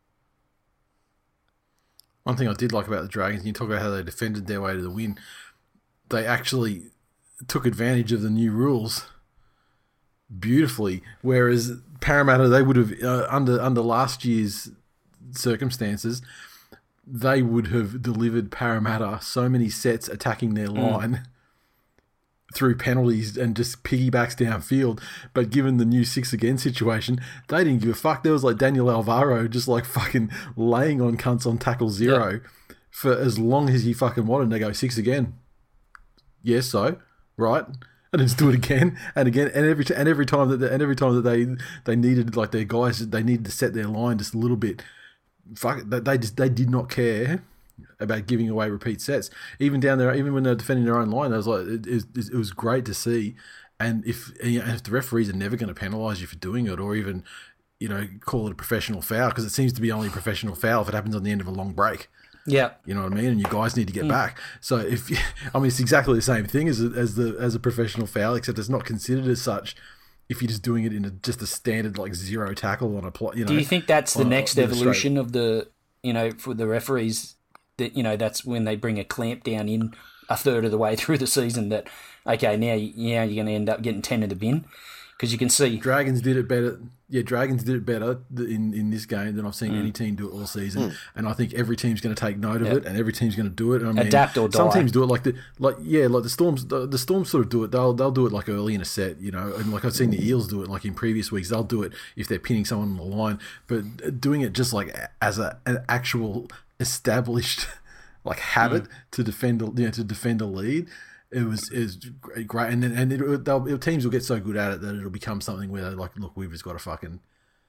Speaker 2: One thing I did like about the Dragons, you talk about how they defended their way to the win, they actually took advantage of the new rules beautifully, whereas Parramatta, they would have, under last year's circumstances, they would have delivered Parramatta so many sets attacking their line through penalties and just piggybacks downfield. But given the new 6 again situation, they didn't give a fuck. There was like Daniel Alvaro just like fucking laying on cunts on tackle 0 for as long as he fucking wanted. And they go 6 again. Yes, so right, and just do it again and again, and every time that they needed, like, their guys, they needed to set their line just a little bit. Fuck it, they did not care about giving away repeat sets. Even down there, even when they're defending their own line, it was great to see. And if the referees are never going to penalise you for doing it, or even call it a professional foul, because it seems to be only a professional foul if it happens on the end of a long break. Yeah, you know what I mean, and you guys need to get back. So it's exactly the same thing as a professional foul, except it's not considered as such if you're just doing it in just a standard like 0 tackle on a plot. Do
Speaker 4: you think that's the next evolution of the for the referees? That that's when they bring a clamp down in a third of the way through the season. That okay, now you're going to end up getting 10 in the bin, because you can see
Speaker 2: Dragons did it better. Yeah, Dragons did it better in this game than I've seen any team do it all season. And I think every team's going to take note of it, and every team's going to do it. And
Speaker 4: adapt or die.
Speaker 2: Some teams do it like the Storms. The Storms sort of do it. They'll do it like early in a set, and like I've seen the Eels do it like in previous weeks. They'll do it if they're pinning someone on the line, but doing it just like as an actual established like habit to defend a lead. It was great, and teams will get so good at it that it'll become something where they're like, look, we've just got to fucking,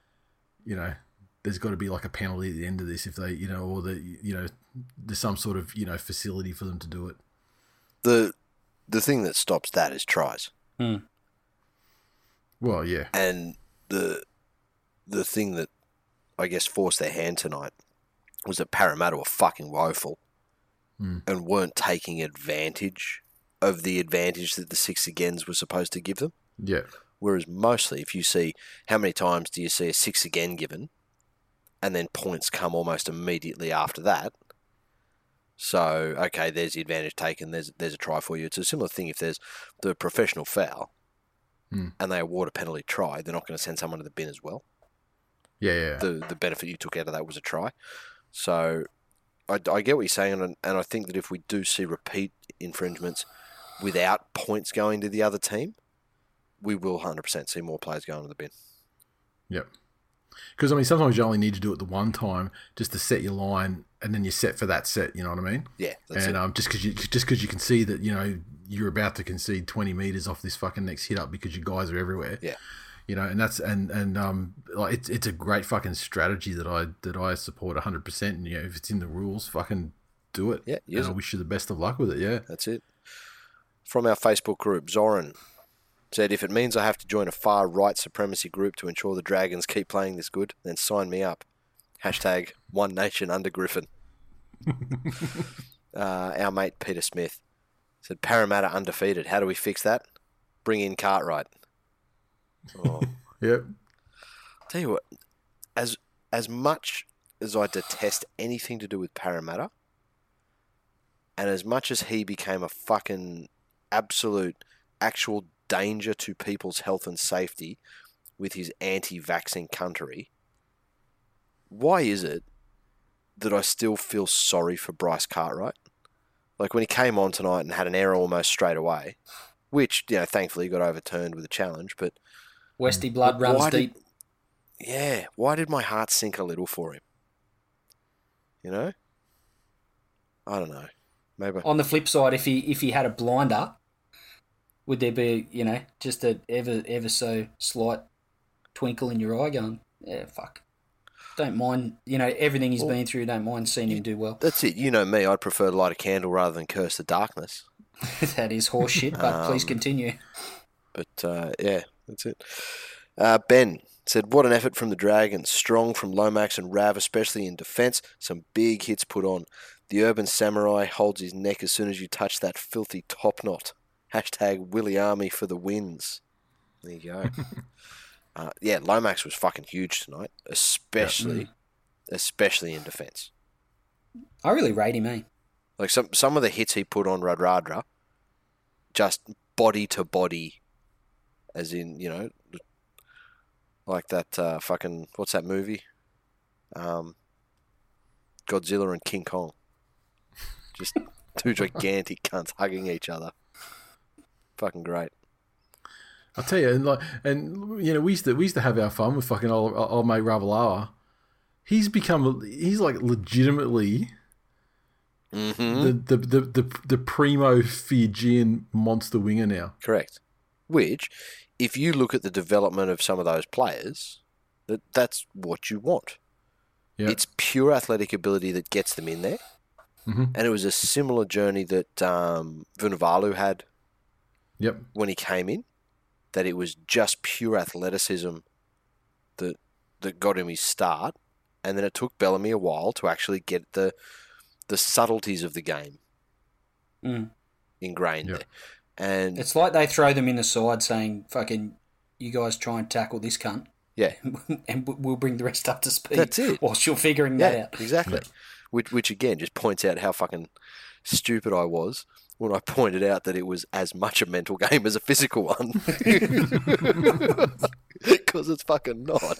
Speaker 2: there's got to be like a penalty at the end of this if they, or there's some sort of facility for them to do it.
Speaker 3: The thing that stops that is tries.
Speaker 2: Well, yeah,
Speaker 3: and the thing that I guess forced their hand tonight was that Parramatta were fucking woeful and weren't taking advantage of the advantage that the 6 agains were supposed to give them.
Speaker 2: Yeah.
Speaker 3: Whereas mostly, if you see, how many times do you see a 6 again given and then points come almost immediately after that. So, okay, there's the advantage taken. There's a try for you. It's a similar thing if there's the professional foul and they award a penalty try, they're not going to send someone to the bin as well.
Speaker 2: Yeah.
Speaker 3: The benefit you took out of that was a try. So I get what you're saying, and I think that if we do see repeat infringements without points going to the other team, we will 100% see more players going to the bin.
Speaker 2: Yep. Because, I mean, sometimes you only need to do it the one time just to set your line, and then you're set for that set, you know what I mean?
Speaker 3: Yeah, that's
Speaker 2: and
Speaker 3: it.
Speaker 2: Just because you can see that, you know, you're about to concede 20 metres off this fucking next hit up because you guys are everywhere.
Speaker 3: Yeah.
Speaker 2: You know, and that's like it's a great fucking strategy that I support 100%. And you know, if it's in the rules, fucking do it.
Speaker 3: Yeah,
Speaker 2: and I wish you the best of luck with it. Yeah,
Speaker 3: that's it. From our Facebook group, Zoran said, "If it means I have to join a far right supremacy group to ensure the Dragons keep playing this good, then sign me up." Hashtag One Nation under Griffin. Our mate Peter Smith said, "Parramatta undefeated. How do we fix that? Bring in Cartwright." Oh.
Speaker 2: Yep.
Speaker 3: Tell you what, as much as I detest anything to do with Parramatta, and as much as he became a fucking absolute actual danger to people's health and safety with his anti-vaccine country, why is it that I still feel sorry for Bryce Cartwright? Like when he came on tonight and had an error almost straight away, which, you know, thankfully got overturned with a challenge, but
Speaker 4: Westy blood runs deep.
Speaker 3: Why did my heart sink a little for him? You know? I don't know. Maybe.
Speaker 4: On the flip side, if he had a blinder, would there be, you know, just a ever so slight twinkle in your eye going, yeah, fuck. Don't mind, you know, everything he's been through, don't mind seeing him do well.
Speaker 3: That's it. You know me, I'd prefer to light a candle rather than curse the darkness.
Speaker 4: That is horse shit, but please continue.
Speaker 3: But, yeah, that's it. Ben said, "What an effort from the Dragons. Strong from Lomax and Rav, especially in defence. Some big hits put on. The urban samurai holds his neck as soon as you touch that filthy top knot. Hashtag Willie Army for the wins." There you go. Yeah, Lomax was fucking huge tonight, especially in defence.
Speaker 4: I really rate him, eh?
Speaker 3: Like some of the hits he put on Radradra, just body to body, as in, you know, like that fucking, what's that movie? Godzilla and King Kong. Just two gigantic cunts hugging each other. Fucking great.
Speaker 2: I'll tell you, and you know, we used to have our fun with fucking old mate Ravalawa. He's like legitimately the primo Fijian monster winger now.
Speaker 3: Correct. Which, if you look at the development of some of those players, that's what you want. Yep. It's pure athletic ability that gets them in there. Mm-hmm. And it was a similar journey that Vunivalu had when he came in, that it was just pure athleticism that got him his start, and then it took Bellamy a while to actually get the subtleties of the game ingrained there. And
Speaker 4: it's like they throw them in the side saying, fucking, you guys try and tackle this cunt.
Speaker 3: Yeah.
Speaker 4: And we'll bring the rest up to speed.
Speaker 3: That's it.
Speaker 4: Whilst you're figuring that out.
Speaker 3: Exactly. Yeah. Which again just points out how fucking stupid I was when I pointed out that it was as much a mental game as a physical one. Because it's fucking not.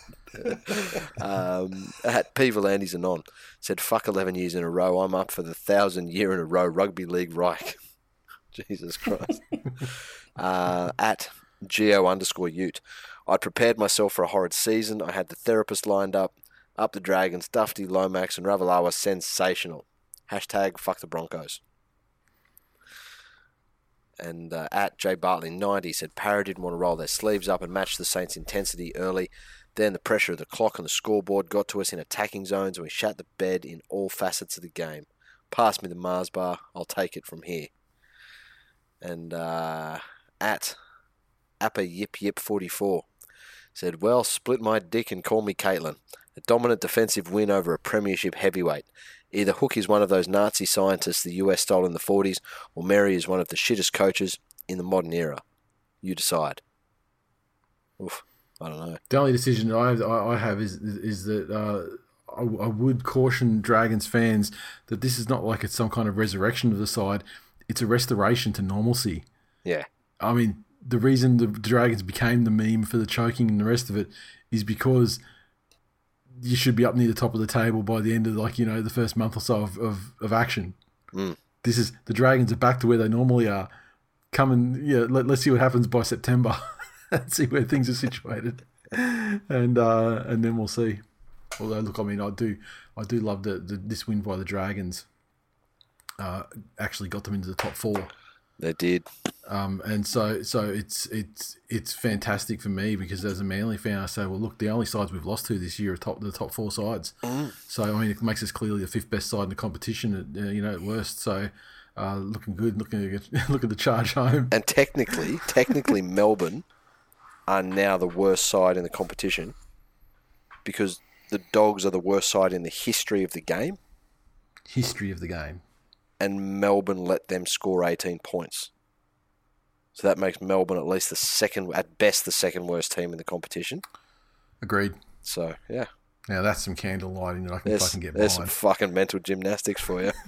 Speaker 3: At P. Volandes Anon said, "Fuck 11 years in a row. I'm up for the 1,000 year in a row rugby league Reich." Jesus Christ. At Geo_Ute. "I'd prepared myself for a horrid season. I had the therapist lined up the Dragons, Dufty, Lomax, and Ravalawa sensational. Hashtag fuck the Broncos." And at J Bartley 90 said, "Parra didn't want to roll their sleeves up and match the Saints' intensity early. Then the pressure of the clock and the scoreboard got to us in attacking zones, and we shat the bed in all facets of the game. Pass me the Mars bar. I'll take it from here." And at Appa Yip Yip 44 said, "Well, split my dick and call me Caitlin. A dominant defensive win over a premiership heavyweight. Either Hook is one of those Nazi scientists the US stole in the 40s, or Mary is one of the shittest coaches in the modern era. You decide." Oof, I don't know.
Speaker 2: The only decision I have is that I would caution Dragons fans that this is not like it's some kind of resurrection of the side. It's a restoration to normalcy.
Speaker 3: Yeah.
Speaker 2: I mean, the reason the Dragons became the meme for the choking and the rest of it is because you should be up near the top of the table by the end of the first month or so of action. This is the Dragons are back to where they normally are. Let's see what happens by September and see where things are situated, and then we'll see. Although, look, I mean, I do love this win by the Dragons. Actually got them into the top 4.
Speaker 3: They did,
Speaker 2: and so it's fantastic for me because as a Manly fan, I say, well, look, the only sides we've lost to this year are the top 4 sides. So I mean, it makes us clearly the 5th best side in the competition at worst. So. Looking good. Look at the charge home.
Speaker 3: And technically, Melbourne are now the worst side in the competition because the Dogs are the worst side in the history of the game. And Melbourne let them score 18 points. So that makes Melbourne at least at best the second worst team in the competition.
Speaker 2: Agreed.
Speaker 3: So yeah.
Speaker 2: Now that's some candle lighting that I can fucking get behind.
Speaker 3: There's some fucking mental gymnastics for you.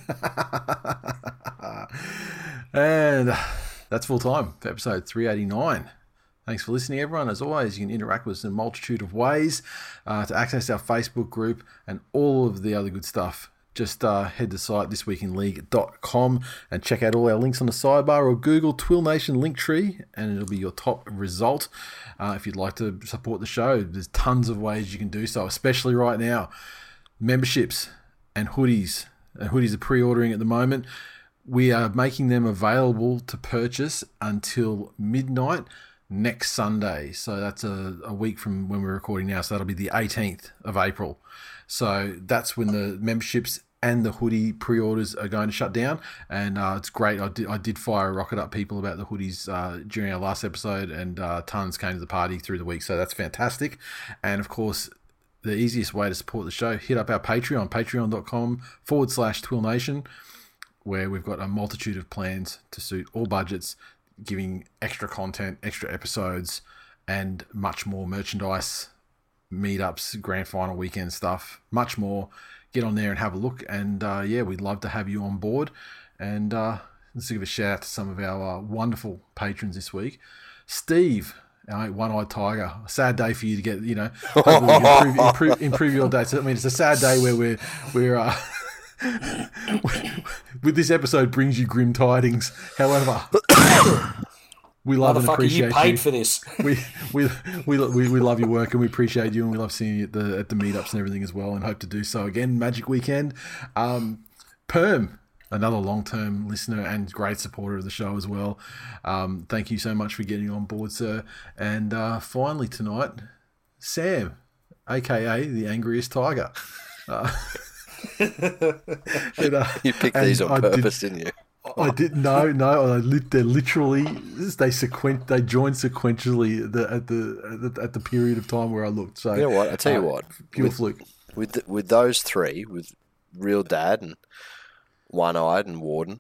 Speaker 2: And that's full time for episode 389. Thanks for listening, everyone. As always, you can interact with us in a multitude of ways to access our Facebook group and all of the other good stuff. Just head to the site thisweekinleague.com and check out all our links on the sidebar or Google Twill Nation Linktree and it'll be your top result. If you'd like to support the show, there's tons of ways you can do so, especially right now. Memberships and hoodies. Hoodies are pre-ordering at the moment. We are making them available to purchase until midnight next Sunday. So that's a week from when we're recording now. So that'll be the 18th of April. So that's when the memberships and the hoodie pre-orders are going to shut down. And it's great. I did fire a rocket up people about the hoodies during our last episode, and tons came to the party through the week. So that's fantastic. And of course, the easiest way to support the show, hit up our Patreon, patreon.com/TwillNation, where we've got a multitude of plans to suit all budgets, giving extra content, extra episodes, and much more merchandise, meetups, grand final weekend stuff, much more. Get on there and have a look. And we'd love to have you on board. And let's give a shout out to some of our wonderful patrons this week. Steve, our One-Eyed Tiger. A sad day for you to get, hopefully improve your day. So I mean, it's a sad day where we're with this episode brings you grim tidings. However, we love and appreciate
Speaker 4: you. Paid for this.
Speaker 2: We love your work and we appreciate you, and we love seeing you at the meetups and everything as well, and hope to do so again. Magic Weekend. Perm, another long-term listener and great supporter of the show as well. Thank you so much for getting on board, sir. And finally tonight, Sam, aka the Angriest Tiger.
Speaker 3: You picked these on purpose, didn't you?
Speaker 2: I didn't. No. They're literally they joined sequentially at the period of time where I looked. So
Speaker 3: you know what? I tell you what,
Speaker 2: pure fluke.
Speaker 3: With those three, with Real Dad and One-Eyed and Warden,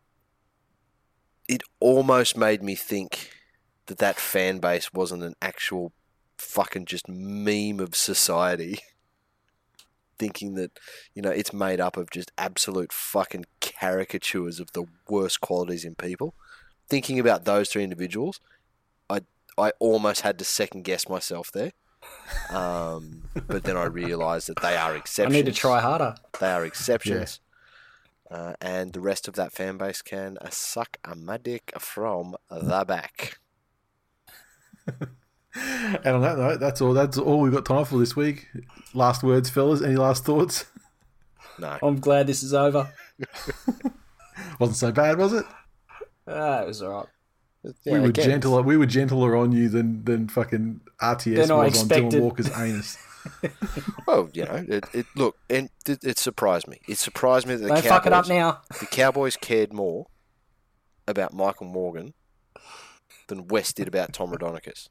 Speaker 3: it almost made me think that fan base wasn't an actual fucking just meme of society. Thinking that, it's made up of just absolute fucking caricatures of the worst qualities in people. Thinking about those three individuals, I almost had to second guess myself there. But then I realised that they are exceptions.
Speaker 4: I need to try harder.
Speaker 3: They are exceptions. Yeah. And the rest of that fan base can suck a dick from the back.
Speaker 2: And on that note, that's all we've got time for this week. Last words, fellas. Any last thoughts?
Speaker 3: No.
Speaker 4: I'm glad this is over.
Speaker 2: Wasn't so bad, was it?
Speaker 4: It was all right.
Speaker 2: Yeah, we were gentler on you than fucking RTS was on Dylan Walker's anus.
Speaker 3: Well, it surprised me. It surprised me that
Speaker 4: Don't fuck it up now.
Speaker 3: The Cowboys cared more about Michael Morgan than West did about Tom Raudonikis.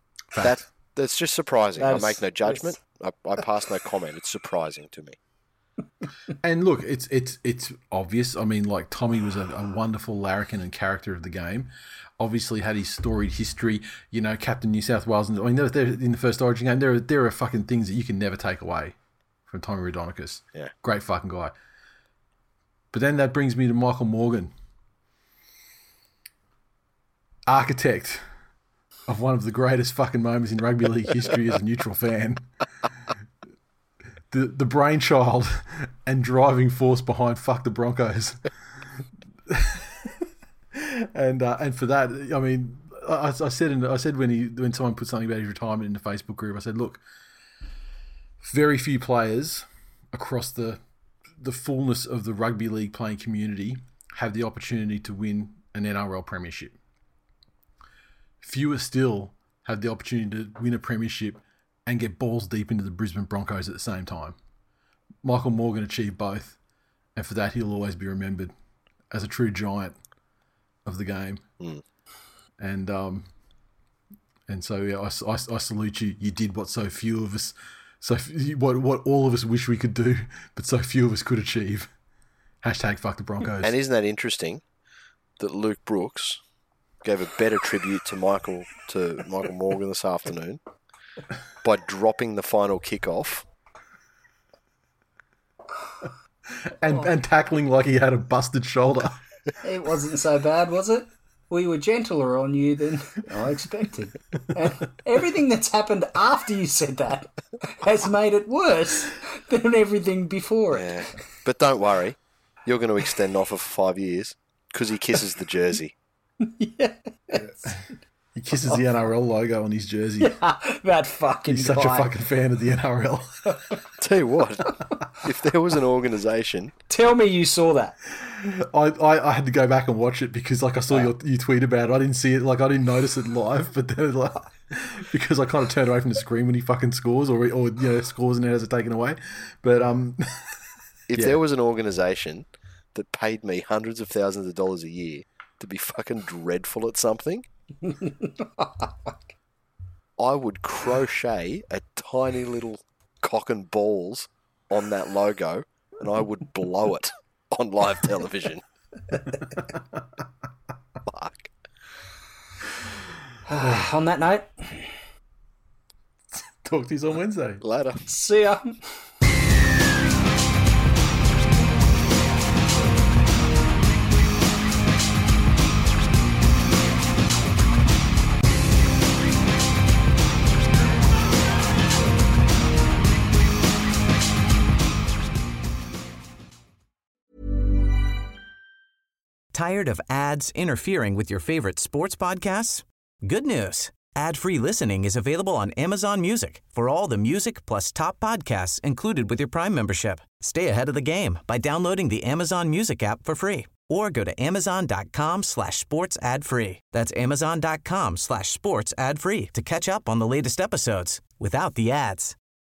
Speaker 3: That's just surprising. I make no judgment. I pass no comment. It's surprising to me.
Speaker 2: And look, it's obvious. I mean, like, Tommy was a wonderful larrikin and character of the game. Obviously had his storied history, you know, Captain New South Wales. And I mean, in the first Origin game, there are fucking things that you can never take away from Tommy Raudonikis.
Speaker 3: Yeah.
Speaker 2: Great fucking guy. But then that brings me to Michael Morgan, architect of one of the greatest fucking moments in rugby league history as a neutral fan. The brainchild and driving force behind fuck the Broncos. And for that, I mean, I said when someone put something about his retirement in the Facebook group, I said, look, very few players across the fullness of the rugby league playing community have the opportunity to win an NRL premiership. Fewer still have the opportunity to win a premiership and get balls deep into the Brisbane Broncos at the same time. Michael Morgan achieved both, and for that he'll always be remembered as a true giant of the game. And so yeah, I salute you. You did what so few of us, what all of us wish we could do, but so few of us could achieve. Hashtag fuck the Broncos.
Speaker 3: And isn't that interesting that Luke Brooks gave a better tribute to Michael Morgan this afternoon by dropping the final kickoff
Speaker 2: and tackling like he had a busted shoulder.
Speaker 4: It wasn't so bad, was it? We were gentler on you than I expected. And everything that's happened after you said that has made it worse than everything before it.
Speaker 3: Yeah. But don't worry, you're going to extend an offer for 5 years because he kisses the jersey.
Speaker 4: Yeah.
Speaker 2: He kisses the NRL logo on his jersey.
Speaker 4: That fucking
Speaker 2: He's such a fucking fan of the NRL.
Speaker 3: Tell you what, if there was an organisation...
Speaker 4: Tell me you saw that.
Speaker 2: I had to go back and watch it because, like, I saw you tweet about it. I didn't see it, like, I didn't notice it live, but then, like, because I kind of turned away from the screen when he fucking scores or you know, scores and then has it taken away. But,
Speaker 3: if there was an organisation that paid me hundreds of thousands of dollars a year to be fucking dreadful at something, I would crochet a tiny little cock and balls on that logo and I would blow it on live television. Fuck.
Speaker 4: On that note,
Speaker 2: talk to you on Wednesday.
Speaker 3: Later.
Speaker 4: see ya.
Speaker 1: Tired of ads interfering with your favorite sports podcasts? Good news. Ad-free listening is available on Amazon Music for all the music plus top podcasts included with your Prime membership. Stay ahead of the game by downloading the Amazon Music app for free or go to amazon.com/sports ad free. That's amazon.com/sports ad free to catch up on the latest episodes without the ads.